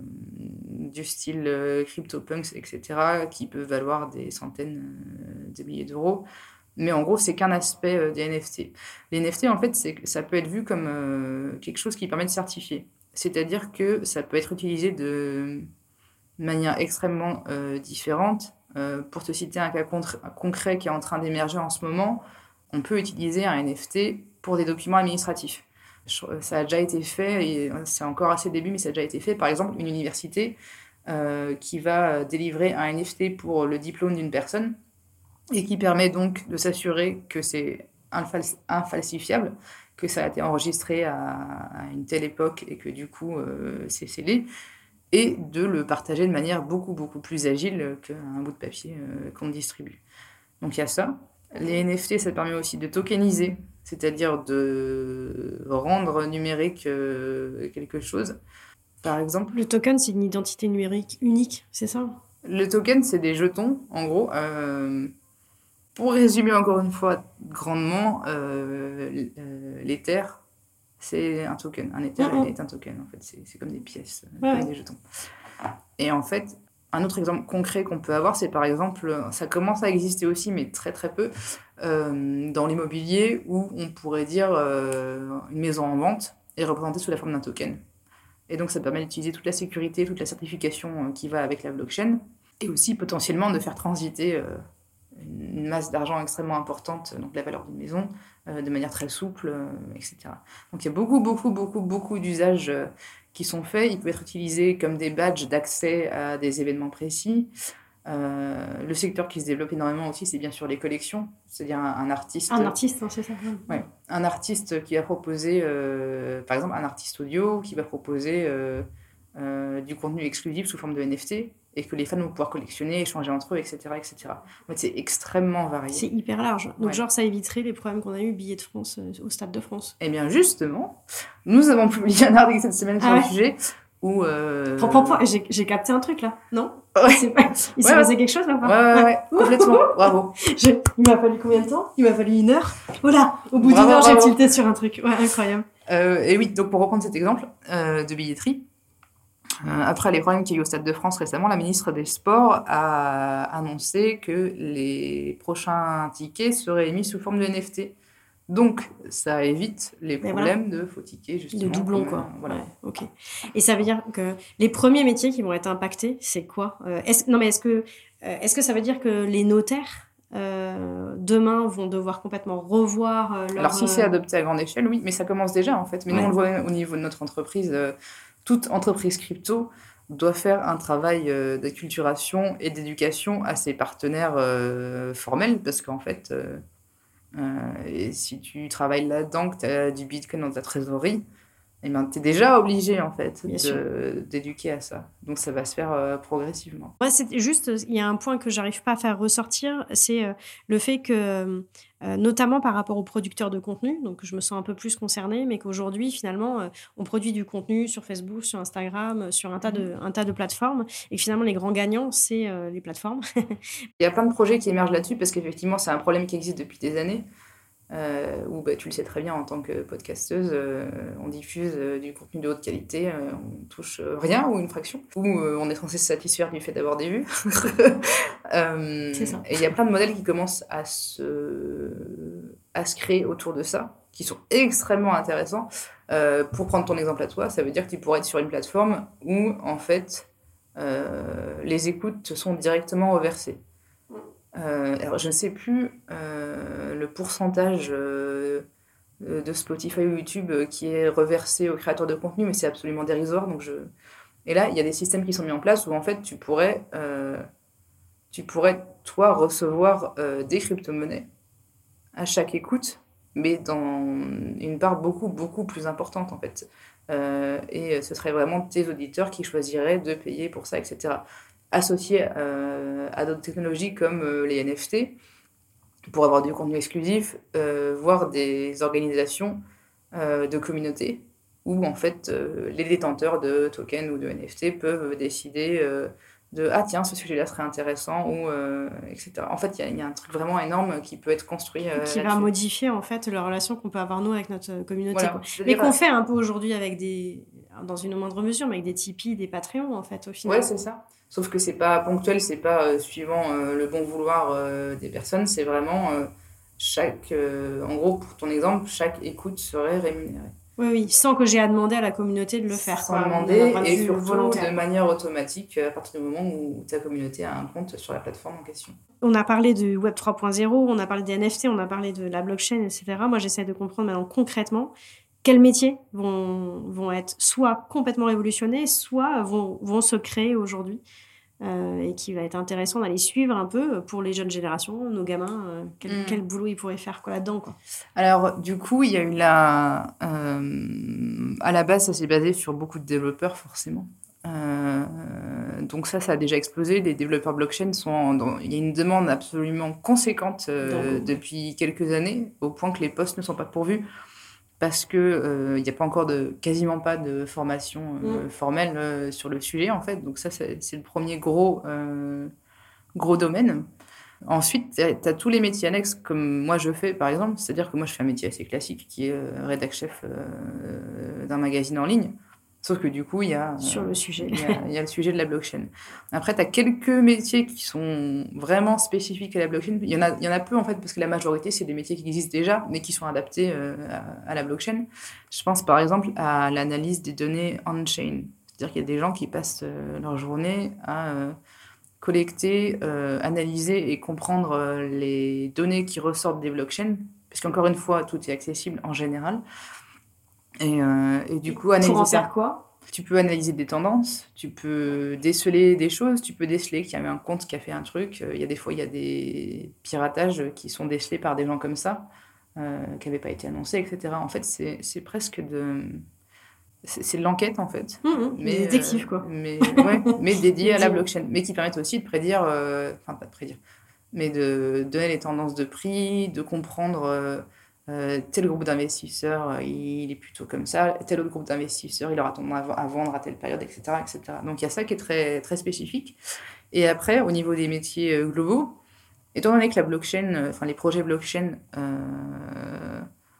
du style euh, CryptoPunks, et cetera, qui peuvent valoir des centaines euh, de milliers d'euros. Mais en gros, c'est qu'un aspect euh, des N F T. Les N F T, en fait, c'est, ça peut être vu comme euh, quelque chose qui permet de certifier. C'est-à-dire que ça peut être utilisé de manière extrêmement euh, différente. Euh, pour te citer un cas contre- concret qui est en train d'émerger en ce moment, on peut utiliser un N F T pour des documents administratifs. Ça a déjà été fait, et c'est encore assez début, mais ça a déjà été fait. Par exemple, une université euh, qui va délivrer un N F T pour le diplôme d'une personne et qui permet donc de s'assurer que c'est infals- infalsifiable, que ça a été enregistré à, à une telle époque et que du coup euh, c'est scellé, et de le partager de manière beaucoup, beaucoup plus agile qu'un bout de papier euh, qu'on distribue. Donc il y a ça. Les N F T, ça permet aussi de tokeniser, c'est-à-dire de rendre numérique euh, quelque chose. Par exemple... Le token, c'est une identité numérique unique, c'est ça ? Le token, c'est des jetons, en gros. Euh, pour résumer encore une fois grandement, euh, l'Ether, c'est un token. Un Ether mm-hmm. est un token, en fait. C'est, c'est comme des pièces, ouais. Comme des jetons. Et en fait, un autre exemple concret qu'on peut avoir, c'est par exemple, ça commence à exister aussi, mais très très peu, euh, dans l'immobilier, où on pourrait dire euh, une maison en vente est représentée sous la forme d'un token. Et donc ça permet d'utiliser toute la sécurité, toute la certification qui va avec la blockchain, et aussi potentiellement de faire transiter euh, une masse d'argent extrêmement importante, donc la valeur d'une maison, euh, de manière très souple, euh, et cetera. Donc il y a beaucoup, beaucoup, beaucoup, beaucoup d'usages euh, qui sont faits. Il peut être utilisé comme des badges d'accès à des événements précis. Euh, le secteur qui se développe énormément aussi, c'est bien sûr les collections. C'est-à-dire un, un artiste... Un artiste, hein, c'est ça. Ouais, un artiste qui va proposer, euh, par exemple, un artiste audio qui va proposer euh, euh, du contenu exclusif sous forme de N F T et que les fans vont pouvoir collectionner, échanger entre eux, et cetera, et cetera. En fait, c'est extrêmement varié. C'est hyper large. Donc, ouais. genre, ça éviterait les problèmes qu'on a eu billets de France euh, au Stade de France. Eh bien, justement, nous avons publié un article cette semaine sur ah, le ouais. sujet où... Euh... Pour, pour, pour, j'ai, j'ai capté un truc, là, non ouais. c'est pas... Il s'est ouais, passé ouais. quelque chose, là, ou pas Ouais, ouais, ouais, complètement. Bravo. Je... Il m'a fallu combien de temps Il m'a fallu une heure. Voilà, au bout bravo, d'une heure, bravo. J'ai tilté sur un truc. Ouais, incroyable. Euh, et oui, donc pour reprendre cet exemple euh, de billetterie, euh, après les problèmes qu'il y a eu au Stade de France récemment, la ministre des Sports a annoncé que les prochains tickets seraient émis sous forme de N F T. Donc, ça évite les problèmes voilà. de faux tickets, justement. De doublons, quoi. Voilà. Ouais, ok. Et ça veut dire que les premiers métiers qui vont être impactés, c'est quoi euh, est-ce, Non, mais est-ce que, euh, est-ce que ça veut dire que les notaires, euh, demain, vont devoir complètement revoir euh, leur... Alors, si c'est adopté à grande échelle, oui, mais ça commence déjà, en fait. Mais ouais. nous, on le voit au niveau de notre entreprise. Euh, toute entreprise crypto doit faire un travail euh, d'acculturation et d'éducation à ses partenaires euh, formels, parce qu'en fait... Euh, Euh, et si tu travailles là-dedans, que tu as du Bitcoin dans ta trésorerie, eh ben, tu es déjà obligé en fait de, d'éduquer à ça. Donc ça va se faire euh, progressivement. Ouais, c'est juste, il y a un point que j'arrive pas à faire ressortir, c'est euh, le fait que, euh, notamment par rapport aux producteurs de contenu, donc je me sens un peu plus concernée, mais qu'aujourd'hui finalement euh, on produit du contenu sur Facebook, sur Instagram, sur un tas de, un tas de plateformes, et que finalement les grands gagnants, c'est euh, les plateformes. Il y a plein de projets qui émergent là-dessus parce qu'effectivement c'est un problème qui existe depuis des années. Euh, où bah, tu le sais très bien en tant que podcasteuse, euh, on diffuse euh, du contenu de haute qualité, euh, on touche euh, rien ou une fraction, ou euh, on est censé se satisfaire du fait d'avoir des vues. euh, C'est ça. Et il y a plein de modèles qui commencent à se à se créer autour de ça, qui sont extrêmement intéressants. Euh, pour prendre ton exemple à toi, ça veut dire que tu pourrais être sur une plateforme où, en fait, euh, les écoutes te sont directement reversées. Euh, alors, je ne sais plus euh, le pourcentage euh, de Spotify ou YouTube qui est reversé aux créateurs de contenu, mais c'est absolument dérisoire. Donc je... Et là, il y a des systèmes qui sont mis en place où, en fait, tu pourrais, euh, tu pourrais toi, recevoir euh, des crypto-monnaies à chaque écoute, mais dans une part beaucoup, beaucoup plus importante, en fait. Euh, et ce serait vraiment tes auditeurs qui choisiraient de payer pour ça, et cetera. Associé euh, à d'autres technologies comme euh, les N F T, pour avoir du contenu exclusif, euh, voire des organisations euh, de communautés où, en fait, euh, les détenteurs de tokens ou de N F T peuvent décider euh, de « Ah, tiens, ce sujet-là serait intéressant » ou euh, et cetera. En fait, il y, y a un truc vraiment énorme qui peut être construit euh, qui va modifier, en fait, la relation qu'on peut avoir, nous, avec notre communauté. Voilà, quoi. je veux Mais dire, qu'on fait un peu aujourd'hui avec des... dans une moindre mesure, mais avec des Tipeee, des Patreons, en fait, au final. Ouais, c'est ça. Sauf que c'est pas ponctuel, c'est pas euh, suivant euh, le bon vouloir euh, des personnes, c'est vraiment euh, chaque... euh, en gros, pour ton exemple, chaque écoute serait rémunérée. Oui, oui, sans que j'ai à demander à la communauté de le faire. Sans quoi, demander, et surtout volontaire. de manière automatique à partir du moment où ta communauté a un compte sur la plateforme en question. On a parlé du Web trois point zéro, on a parlé des N F T, on a parlé de la blockchain, et cetera. Moi, j'essaie de comprendre maintenant concrètement quels métiers vont, vont être soit complètement révolutionnés, soit vont, vont se créer aujourd'hui. Euh, et qui va être intéressant d'aller suivre un peu pour les jeunes générations, nos gamins, euh, quel, mm. quel boulot ils pourraient faire quoi, là-dedans. Quoi. Alors, du coup, il y a eu la... Euh, à la base, ça s'est basé sur beaucoup de développeurs, forcément. Euh, donc ça, ça a déjà explosé. Les développeurs blockchain sont... En... Dans... Il y a une demande absolument conséquente euh, depuis quelques années, au point que les postes ne sont pas pourvus. Parce qu'il euh, n'y a pas encore de, quasiment pas de formation euh, mmh. formelle euh, sur le sujet, en fait. Donc ça, c'est, c'est le premier gros, euh, gros domaine. Ensuite, tu as tous les métiers annexes, comme moi je fais, par exemple. C'est-à-dire que moi, je fais un métier assez classique, qui est euh, rédac-chef euh, d'un magazine en ligne. Sauf que du coup, il y a... Sur le sujet. Il y a, y a le sujet de la blockchain. Après, tu as quelques métiers qui sont vraiment spécifiques à la blockchain. Il y en a, y en a peu, en fait, parce que la majorité, c'est des métiers qui existent déjà, mais qui sont adaptés euh, à, à la blockchain. Je pense, par exemple, à l'analyse des données on-chain. C'est-à-dire qu'il y a des gens qui passent euh, leur journée à euh, collecter, euh, analyser et comprendre euh, les données qui ressortent des blockchains. Parce qu'encore une fois, tout est accessible en général. Et, euh, et du coup, analyser pour en ça. faire quoi ? Tu peux analyser des tendances, tu peux déceler des choses, tu peux déceler qu'il y a eu un compte qui a fait un truc. Il y a des fois, il y a des piratages qui sont décelés par des gens comme ça, euh, qui n'avaient pas été annoncés, et cetera. En fait, c'est, c'est presque de... C'est, c'est de l'enquête, en fait. Mmh, mais, des détectives, euh, quoi. Mais, ouais, mais dédié à la blockchain. Mais qui permettent aussi de prédire... Euh, enfin, pas de prédire, mais de donner les tendances de prix, de comprendre... Euh, Euh, tel groupe d'investisseurs, euh, il est plutôt comme ça, tel autre groupe d'investisseurs, il aura tendance à vendre à telle période, et cetera, et cetera. Donc il y a ça qui est très, très spécifique. Et après, au niveau des métiers euh, globaux, étant donné que la blockchain, euh, enfin les projets blockchain euh,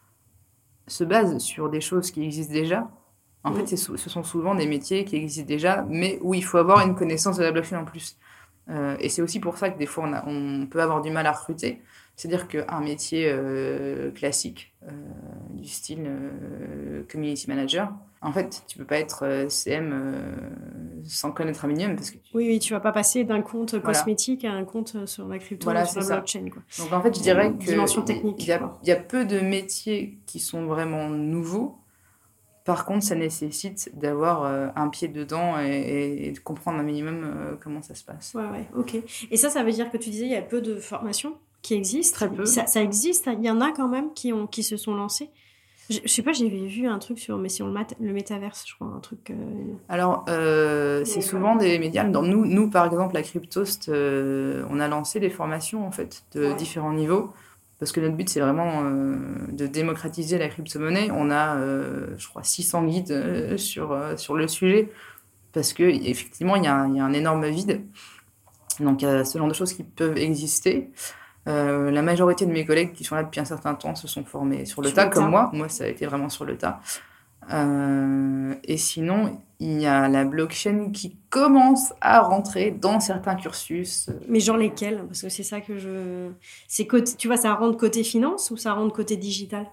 se basent sur des choses qui existent déjà, en oui. fait, c'est, ce sont souvent des métiers qui existent déjà, mais où il faut avoir une connaissance de la blockchain en plus. Euh, et c'est aussi pour ça que des fois, on, a, on peut avoir du mal à recruter. C'est-à-dire qu'un métier euh, classique, euh, du style euh, community manager, en fait, tu peux pas être euh, C M euh, sans connaître un minimum. Parce que tu... Oui, oui, tu vas pas passer d'un compte voilà. cosmétique à un compte sur la crypto, voilà, sur la ça. blockchain. Quoi. Donc en fait, je dirais que dimension technique. Il y, y a peu de métiers qui sont vraiment nouveaux. Par contre, ça nécessite d'avoir euh, un pied dedans et, et, et de comprendre un minimum euh, comment ça se passe. Ouais, ouais, ok. Et ça, ça veut dire que tu disais il y a peu de formations qui existent. Très peu. Ça, ça existe. Il y en a quand même qui, ont, qui se sont lancés. Je, je sais pas, j'avais vu un truc sur, mais sur le, mat, le métaverse, je crois, un truc. Euh... Alors, euh, c'est souvent des médias. Dans nous, nous, par exemple, la Cryptost, euh, on a lancé des formations en fait de ouais. différents niveaux. Parce que notre but, c'est vraiment euh, de démocratiser la crypto-monnaie. On a, euh, je crois, six cents guides euh, sur, euh, sur le sujet. Parce qu'effectivement, il y, y a un énorme vide. Donc, il y a ce genre de choses qui peuvent exister. Euh, la majorité de mes collègues qui sont là depuis un certain temps se sont formés sur le sur tas, le comme tas. moi. Moi, ça a été vraiment sur le tas. Euh, et sinon, il y a la blockchain qui commence à rentrer dans certains cursus. Mais genre lesquels? Parce que c'est ça que je... C'est côté... Tu vois, ça rentre côté finance ou ça rentre côté digital?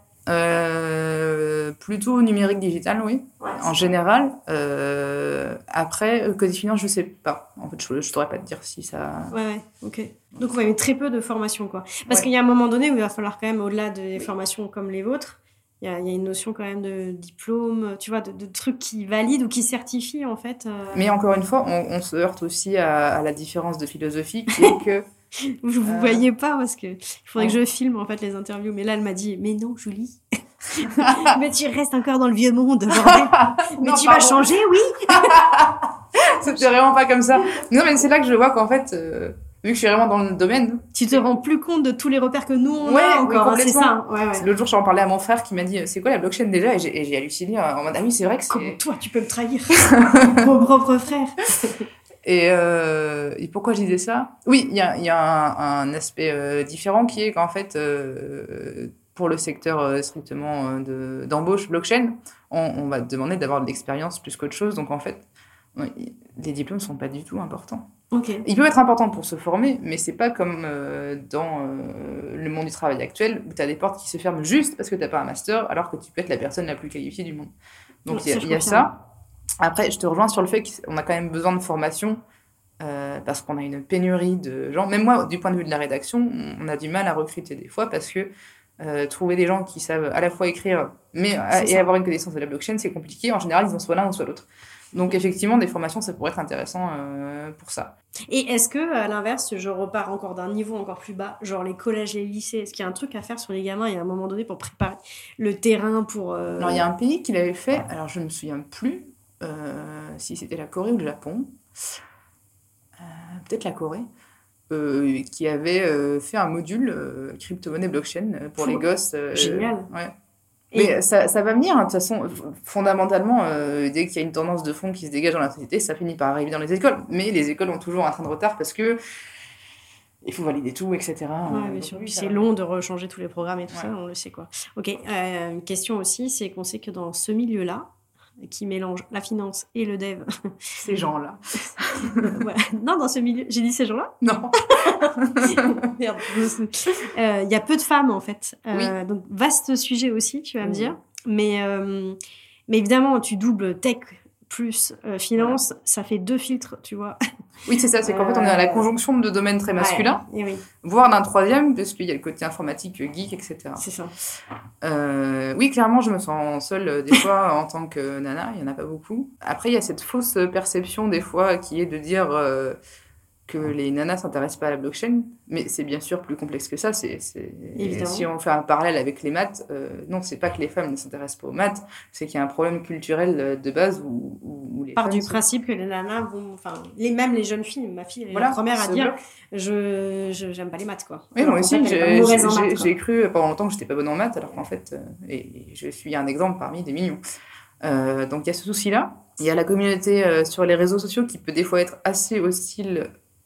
Euh, plutôt numérique digital, oui, Ouais, en général. Euh, après, côté finance, je sais pas. En fait, je ne saurais pas te dire si ça... Ouais, ouais, ok. Donc, ouais, mais très peu de formation, quoi. Parce Ouais. qu'il y a un moment donné où il va falloir quand même, au-delà des oui. formations comme les vôtres, il y a, il y a une notion quand même de diplôme, tu vois, de, de trucs qui valident ou qui certifient, en fait. Euh... Mais encore une fois, on, on se heurte aussi à, à la différence de philosophie qui est que... Vous ne euh... voyez pas parce que il faudrait ouais. que je filme, en fait, les interviews. Mais là, elle m'a dit, mais non, Julie... mais tu restes encore dans le vieux monde, bordel. Mais non, tu pardon. vas changer, oui. C'était vraiment pas comme ça. Non, mais c'est là que je vois qu'en fait, euh, vu que je suis vraiment dans le domaine, tu te rends plus compte de tous les repères que nous on ouais, a encore. Oui, hein, c'est ça. Ouais, ouais. L'autre jour, j'en parlais à mon frère qui m'a dit, c'est quoi la blockchain déjà? Et j'ai, et j'ai halluciné en mode, ah oui, c'est vrai que c'est. Comment toi, tu peux me trahir, mon propre frère. Et, euh, et pourquoi je disais ça? Oui, il y a, y a un, un aspect euh, différent qui est qu'en fait. Euh, pour le secteur euh, strictement euh, de, d'embauche blockchain, on, on va te demander d'avoir de l'expérience plus qu'autre chose. Donc, en fait, les diplômes ne sont pas du tout importants. Okay. Ils peuvent être importants pour se former, mais ce n'est pas comme euh, dans euh, le monde du travail actuel où tu as des portes qui se ferment juste parce que tu n'as pas un master, alors que tu peux être la personne la plus qualifiée du monde. Donc, il y a, y a ça. Après, je te rejoins sur le fait qu'on a quand même besoin de formation euh, parce qu'on a une pénurie de gens. Même moi, du point de vue de la rédaction, on a du mal à recruter des fois parce que Euh, trouver des gens qui savent à la fois écrire mais à, et avoir une connaissance de la blockchain, c'est compliqué. En général, ils ont soit l'un ou soit l'autre. Donc, effectivement, des formations, ça pourrait être intéressant euh, pour ça. Et est-ce que, à l'inverse, je repars encore d'un niveau encore plus bas, genre les collèges, les lycées, est-ce qu'il y a un truc à faire sur les gamins, il y a un moment donné, pour préparer le terrain pour... Euh... Alors, il y a un pays qui l'avait fait, alors je ne me souviens plus euh, si c'était la Corée ou le Japon. Euh, peut-être la Corée. Euh, qui avait euh, fait un module euh, crypto-monnaie blockchain pour Fou. les gosses. Euh, Génial. Ouais. Mais et... ça, ça va venir, hein, de toute façon, fondamentalement, euh, dès qu'il y a une tendance de fond qui se dégage dans la société, ça finit par arriver dans les écoles. Mais les écoles ont toujours un train de retard parce que il faut valider tout, et cetera. Ouais, bien sûr. Puis c'est long de rechanger tous les programmes et tout ouais. ça, on le sait, quoi. Ok, euh, une question aussi, c'est qu'on sait que dans ce milieu-là, qui mélange la finance et le dev. Ces gens-là. ouais. Non, dans ce milieu... J'ai dit ces gens-là? Non. Merde. Il euh, y a peu de femmes, en fait. Euh, oui. Donc, vaste sujet aussi, tu vas oui. me dire. Mais, euh, mais évidemment, tu doubles tech plus euh, finance, voilà. Ça fait deux filtres, tu vois. Oui, c'est ça. C'est qu'en euh... fait, on est à la conjonction de deux domaines très masculins, ouais. oui. voire d'un troisième, parce qu'il y a le côté informatique, geek, et cetera. C'est ça. Euh, oui, clairement, je me sens seule des fois en tant que nana. Il n'y en a pas beaucoup. Après, il y a cette fausse perception des fois qui est de dire euh, que les nanas ne s'intéressent pas à la blockchain. Mais c'est bien sûr plus complexe que ça. C'est, c'est... Si on fait un parallèle avec les maths, euh, non, c'est pas que les femmes ne s'intéressent pas aux maths, c'est qu'il y a un problème culturel de base où, où les Par femmes du sont... principe que les nanas vont... Enfin, les, même les jeunes filles, ma fille, elle est voilà, la première à dire je, je j'aime pas les maths, quoi. Oui, alors, moi aussi, fait, j'ai, j'ai, maths, j'ai cru pendant longtemps que j'étais pas bonne en maths, alors qu'en fait, euh, et je suis un exemple parmi des millions. Euh, donc, il y a ce souci-là. Il y a la communauté euh, sur les réseaux sociaux qui peut des fois être assez hostile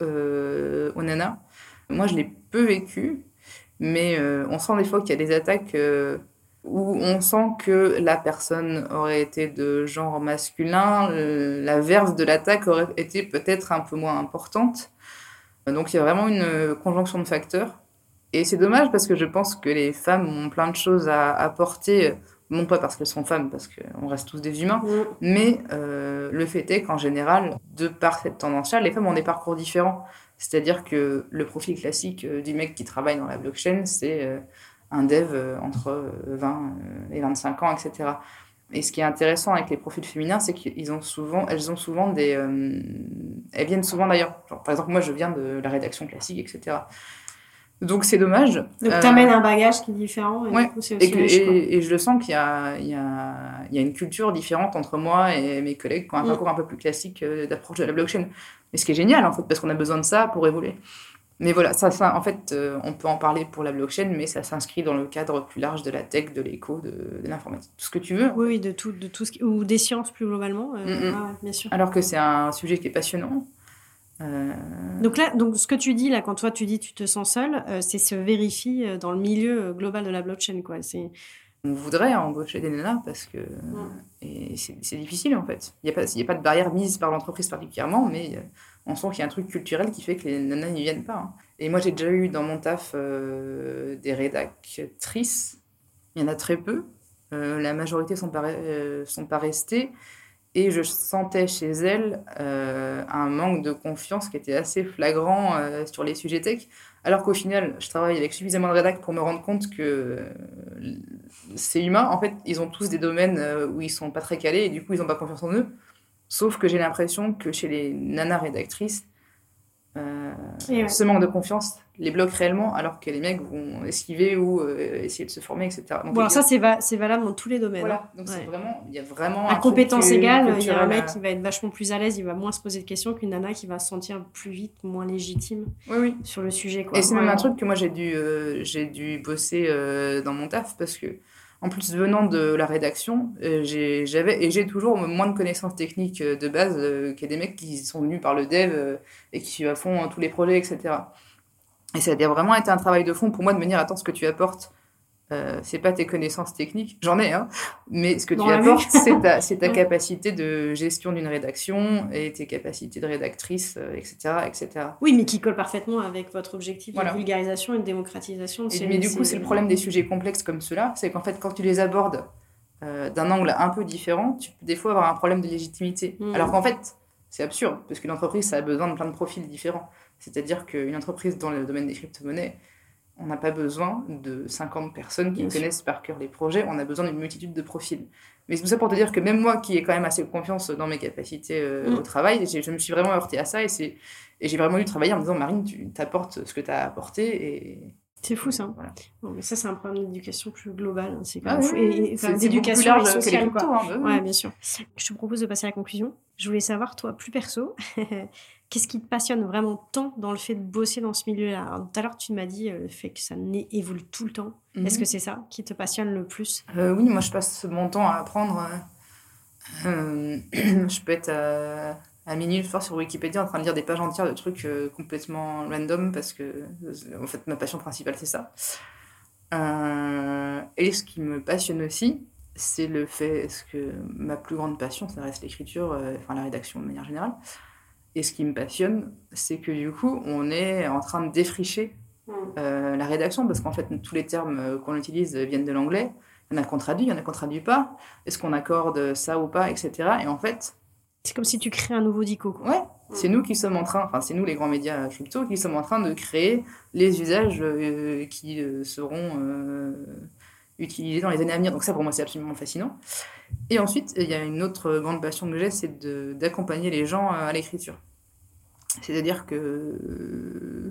euh, aux nanas. Moi, je l'ai peu vécu, mais euh, on sent des fois qu'il y a des attaques euh, où on sent que la personne aurait été de genre masculin, euh, la verve de l'attaque aurait été peut-être un peu moins importante. Donc il y a vraiment une conjonction de facteurs. Et c'est dommage parce que je pense que les femmes ont plein de choses à apporter, non pas parce qu'elles sont femmes, parce qu'on reste tous des humains, mmh. mais euh, le fait est qu'en général, de par cette tendance-là, les femmes ont des parcours différents. C'est-à-dire que le profil classique du mec qui travaille dans la blockchain, c'est un dev entre vingt et vingt-cinq ans, et cetera. Et ce qui est intéressant avec les profils féminins, c'est qu'ils ont souvent, elles ont souvent des... Euh, elles viennent souvent d'ailleurs. Genre, par exemple, moi, je viens de la rédaction classique, et cetera. Donc, c'est dommage. Donc, euh, tu amènes un bagage qui est différent. Et, ouais, du coup, c'est aussi et, que, riche, et, et je le sens qu'il y a, il y, a, il y a une culture différente entre moi et mes collègues qui ont un mmh. parcours un peu plus classique d'approche de la blockchain. Mais ce qui est génial, en fait, parce qu'on a besoin de ça pour évoluer. Mais voilà, ça, ça, en fait, euh, on peut en parler pour la blockchain, mais ça s'inscrit dans le cadre plus large de la tech, de l'éco, de, de l'informatique, tout ce que tu veux. Oui, oui, de tout, de tout ce qui... ou des sciences plus globalement, euh, mm-hmm. ah, bien sûr. Alors que c'est un sujet qui est passionnant. Euh... Donc là, donc ce que tu dis là, quand toi tu dis tu te sens seule, euh, c'est se vérifie dans le milieu global de la blockchain, quoi. C'est on voudrait embaucher des nanas parce que Ouais. et c'est, c'est difficile en fait. Il n'y a, pas- il y a pas de barrière mise par l'entreprise particulièrement, mais euh, on sent qu'il y a un truc culturel qui fait que les nanas n'y viennent pas. Hein. Et moi, j'ai déjà eu dans mon taf euh, des rédactrices. Il y en a très peu. Euh, la majorité sont pas, re- euh, sont pas restées. Et je sentais chez elles euh, un manque de confiance qui était assez flagrant euh, sur les sujets tech. Alors qu'au final, je travaille avec suffisamment de rédac pour me rendre compte que euh, c'est humain. En fait, ils ont tous des domaines euh, où ils sont pas très calés et du coup, ils n'ont pas confiance en eux. Sauf que j'ai l'impression que chez les nanas rédactrices, euh, Et ouais. ce manque de confiance les bloque réellement, alors que les mecs vont esquiver ou euh, essayer de se former, et cetera. Donc, Bon, alors il y a- ça, c'est, va- c'est valable dans tous les domaines. voilà, hein. donc Ouais. c'est vraiment, il y a vraiment À un truc compétence euh, égale, il y a un culturel mec à- qui va être vachement plus à l'aise, il va moins se poser de questions qu'une nana qui va se sentir plus vite, moins légitime Oui, oui. sur le sujet. Quoi. Et c'est Ouais. même un truc que moi j'ai dû, euh, j'ai dû bosser euh, dans mon taf parce que, en plus venant de la rédaction, euh, j'ai, j'avais et j'ai toujours moins de connaissances techniques euh, de base euh, qu'il y a des mecs qui sont venus par le dev euh, et qui suivent à fond euh, tous les projets, et cetera. Et ça a vraiment été un travail de fond pour moi de me dire, attends, ce que tu apportes, euh, c'est pas tes connaissances techniques, j'en ai, hein, mais ce que Dans tu la apportes, c'est ta, c'est ta Ouais. capacité de gestion d'une rédaction et tes capacités de rédactrice, euh, et cetera, et cetera. Oui, mais qui colle parfaitement avec votre objectif Voilà. de vulgarisation et de démocratisation. Et, C'est- mais du coup, c'est- c'est le problème des sujets complexes comme ceux-là, c'est qu'en fait, quand tu les abordes euh, d'un angle un peu différent, tu peux des fois avoir un problème de légitimité. Mm. Alors qu'en fait, c'est absurde, parce qu'une entreprise, ça a besoin de plein de profils différents. C'est-à-dire qu'une entreprise dans le domaine des crypto-monnaies, on n'a pas besoin de cinquante personnes qui Bien sûr. connaissent par cœur les projets, on a besoin d'une multitude de profils. Mais c'est tout ça pour te dire que même moi, qui ai quand même assez confiance dans mes capacités euh, Mm. au travail, j'ai- je me suis vraiment heurtée à ça et, c'est, et j'ai vraiment dû travailler en me disant, Marine, tu t'apportes ce que tu as apporté et... C'est fou ça. Voilà. Bon, mais ça, c'est un problème d'éducation plus global. hein. C'est quand Ah même oui, fou. oui, Et, oui. et, enfin, C'est- c'est beaucoup plus d'éducation large et que les sociale, cryptos, quoi. hein, bah oui. Ouais, bien sûr. Je te propose de passer à la conclusion. Je voulais savoir, toi, plus perso, qu'est-ce qui te passionne vraiment tant dans le fait de bosser dans ce milieu-là? Alors, tout à l'heure, tu m'as dit euh, le fait que ça né- évolue tout le temps. Mhm. Est-ce que c'est ça qui te passionne le plus? Euh, oui, moi je passe mon temps à apprendre. euh, euh, je peux être à, à minuit le soir sur Wikipédia en train de lire des pages entières de trucs euh, complètement random parce que euh, en fait ma passion principale c'est ça. Euh, et ce qui me passionne aussi, c'est le fait ce que ma plus grande passion, ça reste l'écriture, euh, enfin la rédaction de manière générale. Et ce qui me passionne, c'est que du coup, on est en train de défricher euh, la rédaction, parce qu'en fait, tous les termes euh, qu'on utilise viennent de l'anglais. Il y en a qu'on traduit, il y en a qu'on traduit pas. Est-ce qu'on accorde ça ou pas, et cetera. Et en fait, C'est comme si tu crées un nouveau dico. Quoi. ouais, c'est nous qui sommes en train, enfin, c'est nous les grands médias crypto qui sommes en train de créer les usages euh, qui euh, seront euh, utilisés dans les années à venir. Donc, ça, pour moi, c'est absolument fascinant. Et ensuite, il y a une autre grande passion que j'ai, c'est de, d'accompagner les gens à l'écriture. C'est-à-dire que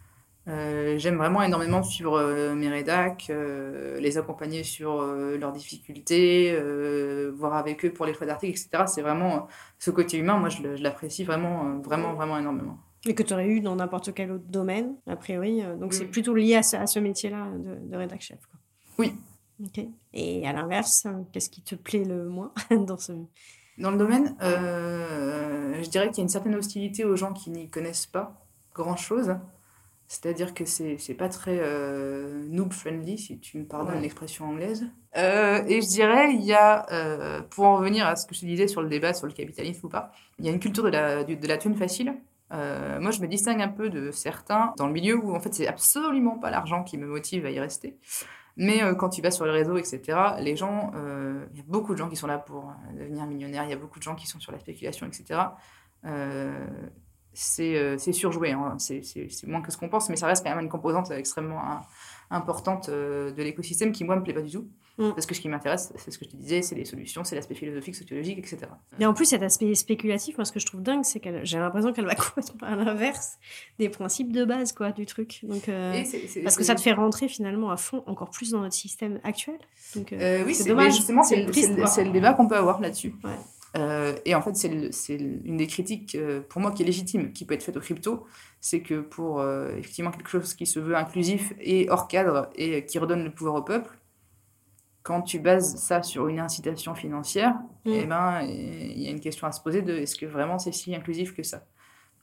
euh, j'aime vraiment énormément suivre euh, mes rédacs, euh, les accompagner sur euh, leurs difficultés, euh, voir avec eux pour les choix d'articles, et cetera. C'est vraiment euh, ce côté humain, moi je, le- je l'apprécie vraiment, euh, vraiment, vraiment énormément. Et que tu aurais eu dans n'importe quel autre domaine, a priori. euh, Donc, Mm. c'est plutôt lié à ce, à ce métier-là de, de rédac chef. Quoi. Oui. Ok. Et à l'inverse, euh, qu'est-ce qui te plaît le moins dans ce... Dans le domaine, euh, je dirais qu'il y a une certaine hostilité aux gens qui n'y connaissent pas grand-chose. C'est-à-dire que c'est, c'est pas très euh, noob-friendly, si tu me pardonnes Ouais. l'expression anglaise. Euh, et je dirais, il y a, euh, pour en revenir à ce que je te disais sur le débat sur le capitalisme ou pas, il y a une culture de la, du- de la thune facile. Euh, moi, je me distingue un peu de certains dans le milieu où, en fait, c'est absolument pas l'argent qui me motive à y rester. Mais euh, quand tu vas sur le réseau, et cetera, les gens, euh, il y a beaucoup de gens qui sont là pour euh, devenir millionnaires, il y a beaucoup de gens qui sont sur la spéculation, et cetera. Euh, c'est, euh, c'est surjoué, hein. c'est, c'est, c'est moins que ce qu'on pense, mais ça reste quand même une composante extrêmement hein, importante euh, de l'écosystème qui, moi, me plaît pas du tout. Mm. Parce que ce qui m'intéresse, c'est ce que je te disais, c'est les solutions, c'est l'aspect philosophique, sociologique, et cetera. Et en plus, cet aspect spéculatif, moi, ce que je trouve dingue, c'est que j'ai l'impression qu'elle va complètement à l'inverse des principes de base quoi, du truc. Donc, euh, Et c'est, c'est, parce c'est... que ça te fait rentrer finalement à fond encore plus dans notre système actuel. Donc, euh, Euh, oui, c'est c'est, dommage. mais justement, c'est, C'est le- triste, c'est, le- quoi. c'est le débat qu'on peut avoir là-dessus. Ouais. Euh, et en fait, c'est, le- c'est une des critiques, euh, pour moi, qui est légitime, qui peut être faite aux crypto, c'est que pour euh, effectivement quelque chose qui se veut inclusif et hors cadre et qui redonne le pouvoir au peuple, quand tu bases ça sur une incitation financière, Mm. eh ben, il y a une question à se poser de est-ce que vraiment c'est si inclusif que ça ?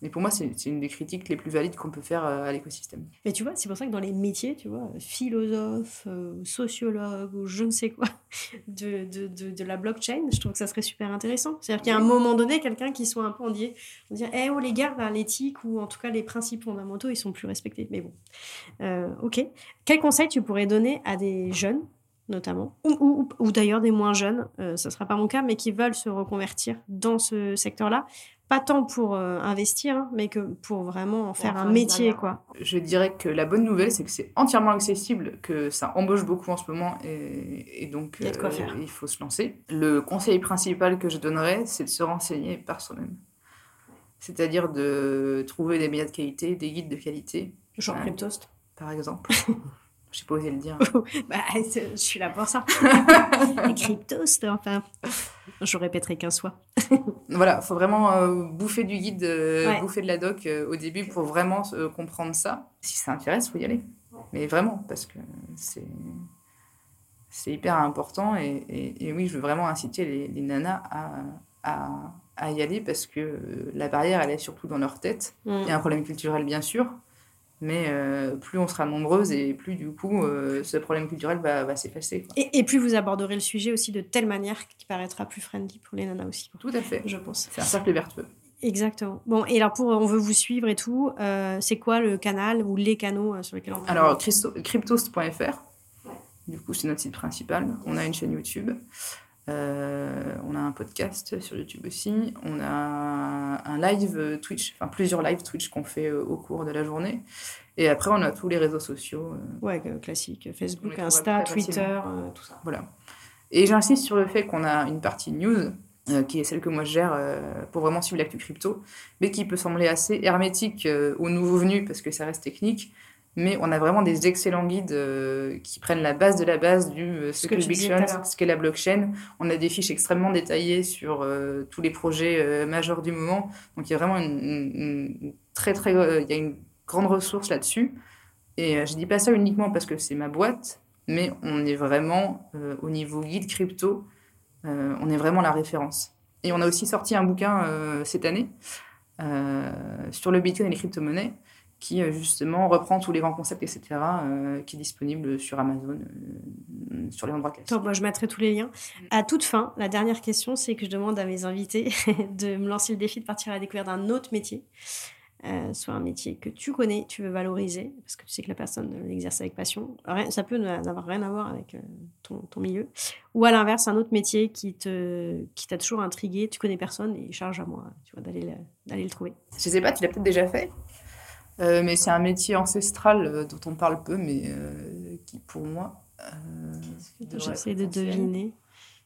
Et pour moi, c'est, c'est une des critiques les plus valides qu'on peut faire à l'écosystème. Mais tu vois, c'est pour ça que dans les métiers, tu vois, philosophe, euh, sociologue ou je ne sais quoi, de, de, de, de la blockchain, je trouve que ça serait super intéressant. C'est-à-dire qu'il y a un moment donné, quelqu'un qui soit un peu en dire, on dit, eh oh les gars, là, l'éthique ou en tout cas les principes fondamentaux, ils sont plus respectés. Mais bon, euh, ok. Quel conseil tu pourrais donner à des jeunes, notamment, ou, ou, ou d'ailleurs des moins jeunes, euh, ça ne sera pas mon cas, mais qui veulent se reconvertir dans ce secteur-là, pas tant pour euh, investir, hein, mais que pour vraiment en faire un métier, quoi. Je dirais que la bonne nouvelle, c'est que c'est entièrement accessible, que ça embauche beaucoup en ce moment, et, et donc il y a de quoi euh, faire. Il faut se lancer. Le conseil principal que je donnerais, c'est de se renseigner par soi-même. C'est-à-dire de trouver des médias de qualité, des guides de qualité. Genre hein, Cryptost. Par exemple. Je n'ai pas osé le dire. bah, je suis là pour ça. Cryptost, enfin... Je répéterai quinze fois. Voilà, il faut vraiment euh, bouffer du guide, euh, ouais. bouffer de la doc euh, au début pour vraiment euh, comprendre ça. Si ça intéresse, il faut y aller. Mais vraiment, parce que c'est, c'est hyper important. Et, et, et oui, je veux vraiment inciter les, les nanas à, à, à y aller parce que la barrière, elle est surtout dans leur tête. Mm. Il y a un problème culturel, bien sûr. Mais euh, plus on sera nombreuses et plus du coup euh, ce problème culturel va, va s'effacer. Quoi. Et, et plus vous aborderez le sujet aussi de telle manière qu'il paraîtra plus friendly pour les nanas aussi. Quoi. Tout à fait. Je pense. C'est un cercle vertueux. Exactement. Bon, et alors pour on veut vous suivre et tout, euh, c'est quoi le canal ou les canaux sur lesquels on peut... Alors cryptost point f r, ouais. Du coup c'est notre site principal. On a une chaîne YouTube. Euh, on a un podcast sur YouTube aussi. On a un live Twitch, enfin plusieurs live Twitch qu'on fait au cours de la journée. Et après, on a tous les réseaux sociaux. Ouais, classique. Facebook, Insta, Twitter, euh, tout ça. Voilà. Et j'insiste sur le fait qu'on a une partie news, euh, qui est celle que moi je gère euh, pour vraiment suivre l'actu crypto, mais qui peut sembler assez hermétique euh, aux nouveaux venus parce que ça reste technique. Mais on a vraiment des excellents guides euh, qui prennent la base de la base du euh, ce, ce, que que Bitcoin, ce qu'est la blockchain. On a des fiches extrêmement détaillées sur euh, tous les projets euh, majeurs du moment. Donc il y a vraiment une, une, une très très euh, il y a une grande ressource là-dessus. Et euh, je dis pas ça uniquement parce que c'est ma boîte, mais on est vraiment euh, au niveau guide crypto, euh, on est vraiment la référence. Et on a aussi sorti un bouquin euh, cette année euh, sur le Bitcoin et les crypto-monnaies, qui justement reprend tous les grands concepts, et cetera, euh, qui est disponible sur Amazon, euh, sur les endroits classiques. Top, moi, je mettrai tous les liens. À toute fin, la dernière question, c'est que je demande à mes invités de me lancer le défi de partir à la découverte d'un autre métier, euh, soit un métier que tu connais, tu veux valoriser, parce que tu sais que la personne l'exerce avec passion. Rien, ça peut n'avoir rien à voir avec euh, ton, ton milieu. Ou à l'inverse, un autre métier qui, te, qui t'a toujours intrigué, tu connais personne, et charge à moi tu vois, d'aller, le, d'aller le trouver. Je sais pas, tu l'as peut-être déjà fait Euh, mais c'est un métier ancestral euh, dont on parle peu, mais euh, qui, pour moi... Euh, J'essaie de deviner.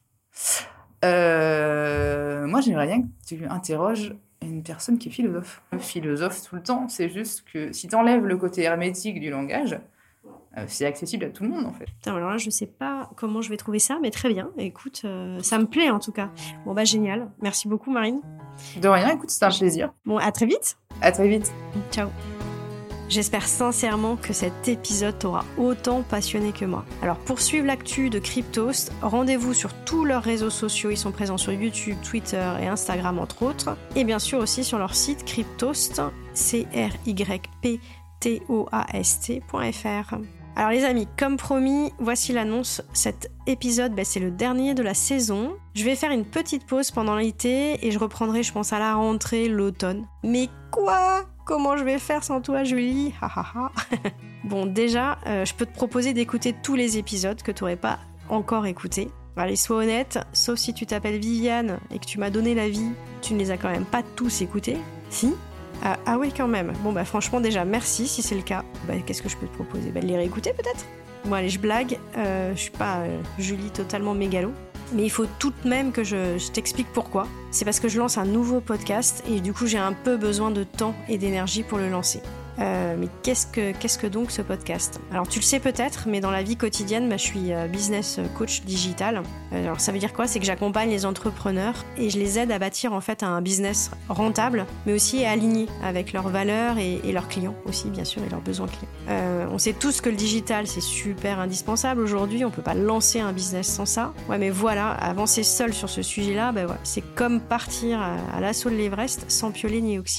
Euh, moi, j'aimerais bien que tu interroges une personne qui est philosophe. Philosophe tout le temps, c'est juste que si tu enlèves le côté hermétique du langage, euh, c'est accessible à tout le monde, en fait. Putain, alors là, je sais pas comment je vais trouver ça, mais très bien. Écoute, euh, ça me plaît, en tout cas. Bon, bah, génial. Merci beaucoup, Marine. De rien, écoute, c'était un plaisir. Bon, à très vite. À très vite. Ciao. J'espère sincèrement que cet épisode t'aura autant passionné que moi. Alors pour suivre l'actu de Cryptost, rendez-vous sur tous leurs réseaux sociaux. Ils sont présents sur YouTube, Twitter et Instagram entre autres. Et bien sûr aussi sur leur site Cryptost, C R Y P T O A S T point F R. Alors les amis, comme promis, voici l'annonce. Cet épisode, bah, c'est le dernier de la saison. Je vais faire une petite pause pendant l'été et je reprendrai, je pense, à la rentrée, l'automne. Mais quoi ? Comment je vais faire sans toi, Julie ? Ha ha ha. Bon, déjà, euh, je peux te proposer d'écouter tous les épisodes que tu n'aurais pas encore écoutés. Allez, sois honnête, sauf si tu t'appelles Viviane et que tu m'as donné la vie, tu ne les as quand même pas tous écoutés. Si ? Ah, ah oui, quand même. Bon, bah franchement, déjà, merci si c'est le cas. Bah, qu'est-ce que je peux te proposer ? Bah, de les réécouter peut-être ? Bon, allez, je blague. Euh, je suis pas euh, Julie totalement mégalo. Mais il faut tout de même que je, je t'explique pourquoi. C'est parce que je lance un nouveau podcast et du coup j'ai un peu besoin de temps et d'énergie pour le lancer. Euh, mais qu'est-ce que, qu'est-ce que donc ce podcast ? Alors tu le sais peut-être, mais dans la vie quotidienne, bah, je suis business coach digital. Euh, alors ça veut dire quoi ? C'est que j'accompagne les entrepreneurs et je les aide à bâtir en fait un business rentable, mais aussi aligné avec leurs valeurs et, et leurs clients aussi, bien sûr, et leurs besoins clients. Euh, on sait tous que le digital, c'est super indispensable aujourd'hui. On peut pas lancer un business sans ça. Ouais, mais voilà, avancer seul sur ce sujet-là, bah, ouais, c'est comme partir à, à l'assaut de l'Everest sans piolet ni oxygène.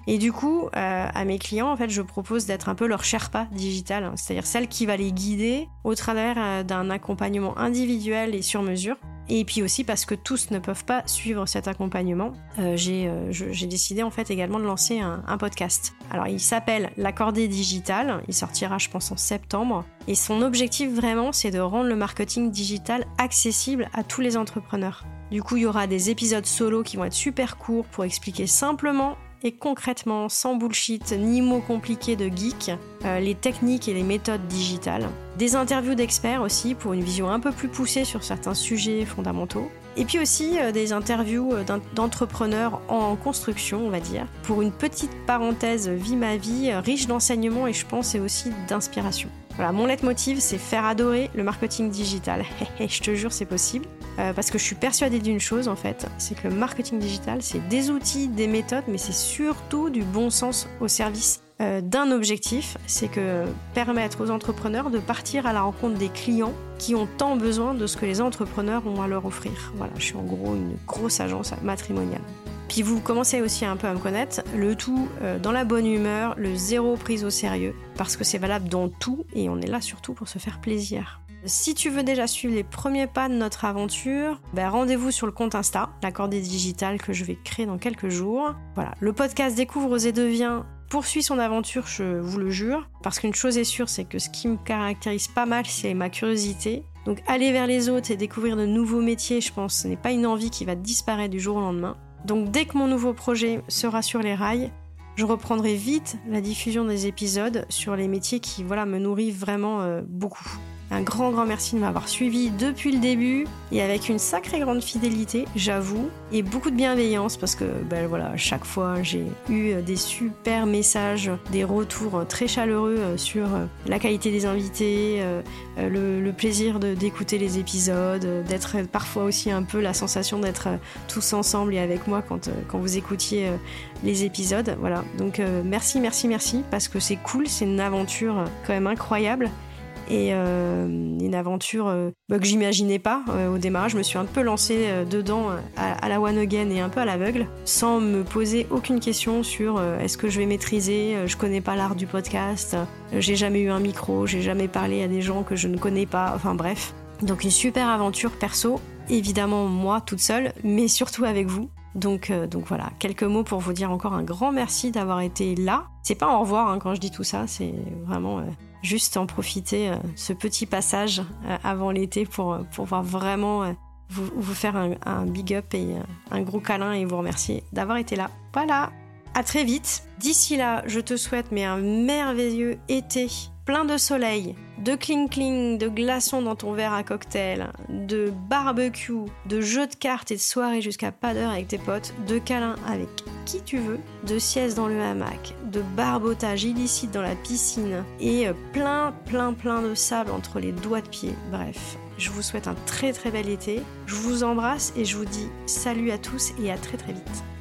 Et du coup, euh, à mes clients, en fait, je propose d'être un peu leur Sherpa digital, hein, c'est-à-dire celle qui va les guider au travers euh, d'un accompagnement individuel et sur mesure. Et puis aussi parce que tous ne peuvent pas suivre cet accompagnement, euh, j'ai, euh, je, j'ai décidé en fait également de lancer un, un podcast. Alors il s'appelle L'Accordé Digital, il sortira je pense en septembre. Et son objectif vraiment c'est de rendre le marketing digital accessible à tous les entrepreneurs. Du coup il y aura des épisodes solo qui vont être super courts pour expliquer simplement et concrètement, sans bullshit ni mots compliqués de geek, euh, les techniques et les méthodes digitales. Des interviews d'experts aussi pour une vision un peu plus poussée sur certains sujets fondamentaux. Et puis aussi euh, des interviews euh, d'entrepreneurs en construction, on va dire, pour une petite parenthèse vie ma vie, euh, riche d'enseignements et je pense et aussi d'inspiration. Voilà, mon leitmotiv, c'est faire adorer le marketing digital. Et je te jure, c'est possible. Euh, parce que je suis persuadée d'une chose, en fait, c'est que le marketing digital, c'est des outils, des méthodes, mais c'est surtout du bon sens au service euh, d'un objectif, c'est que permettre aux entrepreneurs de partir à la rencontre des clients qui ont tant besoin de ce que les entrepreneurs ont à leur offrir. Voilà, je suis en gros une grosse agence matrimoniale. Puis vous commencez aussi un peu à me connaître, le tout euh, dans la bonne humeur, le zéro prise au sérieux, parce que c'est valable dans tout et on est là surtout pour se faire plaisir. Si tu veux déjà suivre les premiers pas de notre aventure, ben rendez-vous sur le compte Insta, l'Accordé Digital, que je vais créer dans quelques jours. Voilà, le podcast Découvre, Ose et Deviens poursuit son aventure, je vous le jure, parce qu'une chose est sûre, c'est que ce qui me caractérise pas mal, c'est ma curiosité. Donc aller vers les autres et découvrir de nouveaux métiers, je pense, ce n'est pas une envie qui va disparaître du jour au lendemain. Donc dès que mon nouveau projet sera sur les rails, je reprendrai vite la diffusion des épisodes sur les métiers qui voilà, me nourrissent vraiment euh, beaucoup. Un grand grand merci de m'avoir suivi depuis le début et avec une sacrée grande fidélité, j'avoue, et beaucoup de bienveillance parce que ben voilà, chaque fois j'ai eu des super messages, des retours très chaleureux sur la qualité des invités, le, le plaisir de, d'écouter les épisodes, d'être parfois aussi un peu la sensation d'être tous ensemble et avec moi quand, quand vous écoutiez les épisodes. Voilà, donc merci, merci, merci parce que c'est cool, c'est une aventure quand même incroyable. Et euh, une aventure euh, bah, que j'imaginais pas euh, au démarrage. Je me suis un peu lancée euh, dedans à, à la one again et un peu à l'aveugle, sans me poser aucune question sur euh, est-ce que je vais maîtriser, euh, je connais pas l'art du podcast, euh, j'ai jamais eu un micro, j'ai jamais parlé à des gens que je ne connais pas, enfin bref. Donc une super aventure perso, évidemment moi toute seule, mais surtout avec vous. Donc, euh, donc voilà, quelques mots pour vous dire encore un grand merci d'avoir été là. C'est pas au revoir hein, quand je dis tout ça, c'est vraiment euh, juste en profiter euh, ce petit passage euh, avant l'été pour, pour pouvoir vraiment euh, vous, vous faire un, un big up et euh, un gros câlin et vous remercier d'avoir été là. Voilà, à très vite. D'ici là, je te souhaite mais un merveilleux été, plein de soleil, de cling-cling, de glaçons dans ton verre à cocktail, de barbecue, de jeux de cartes et de soirées jusqu'à pas d'heure avec tes potes, de câlins avec qui tu veux, de sieste dans le hamac, de barbotage illicite dans la piscine et plein, plein, plein de sable entre les doigts de pied. Bref, je vous souhaite un très très bel été, je vous embrasse et je vous dis salut à tous et à très très vite.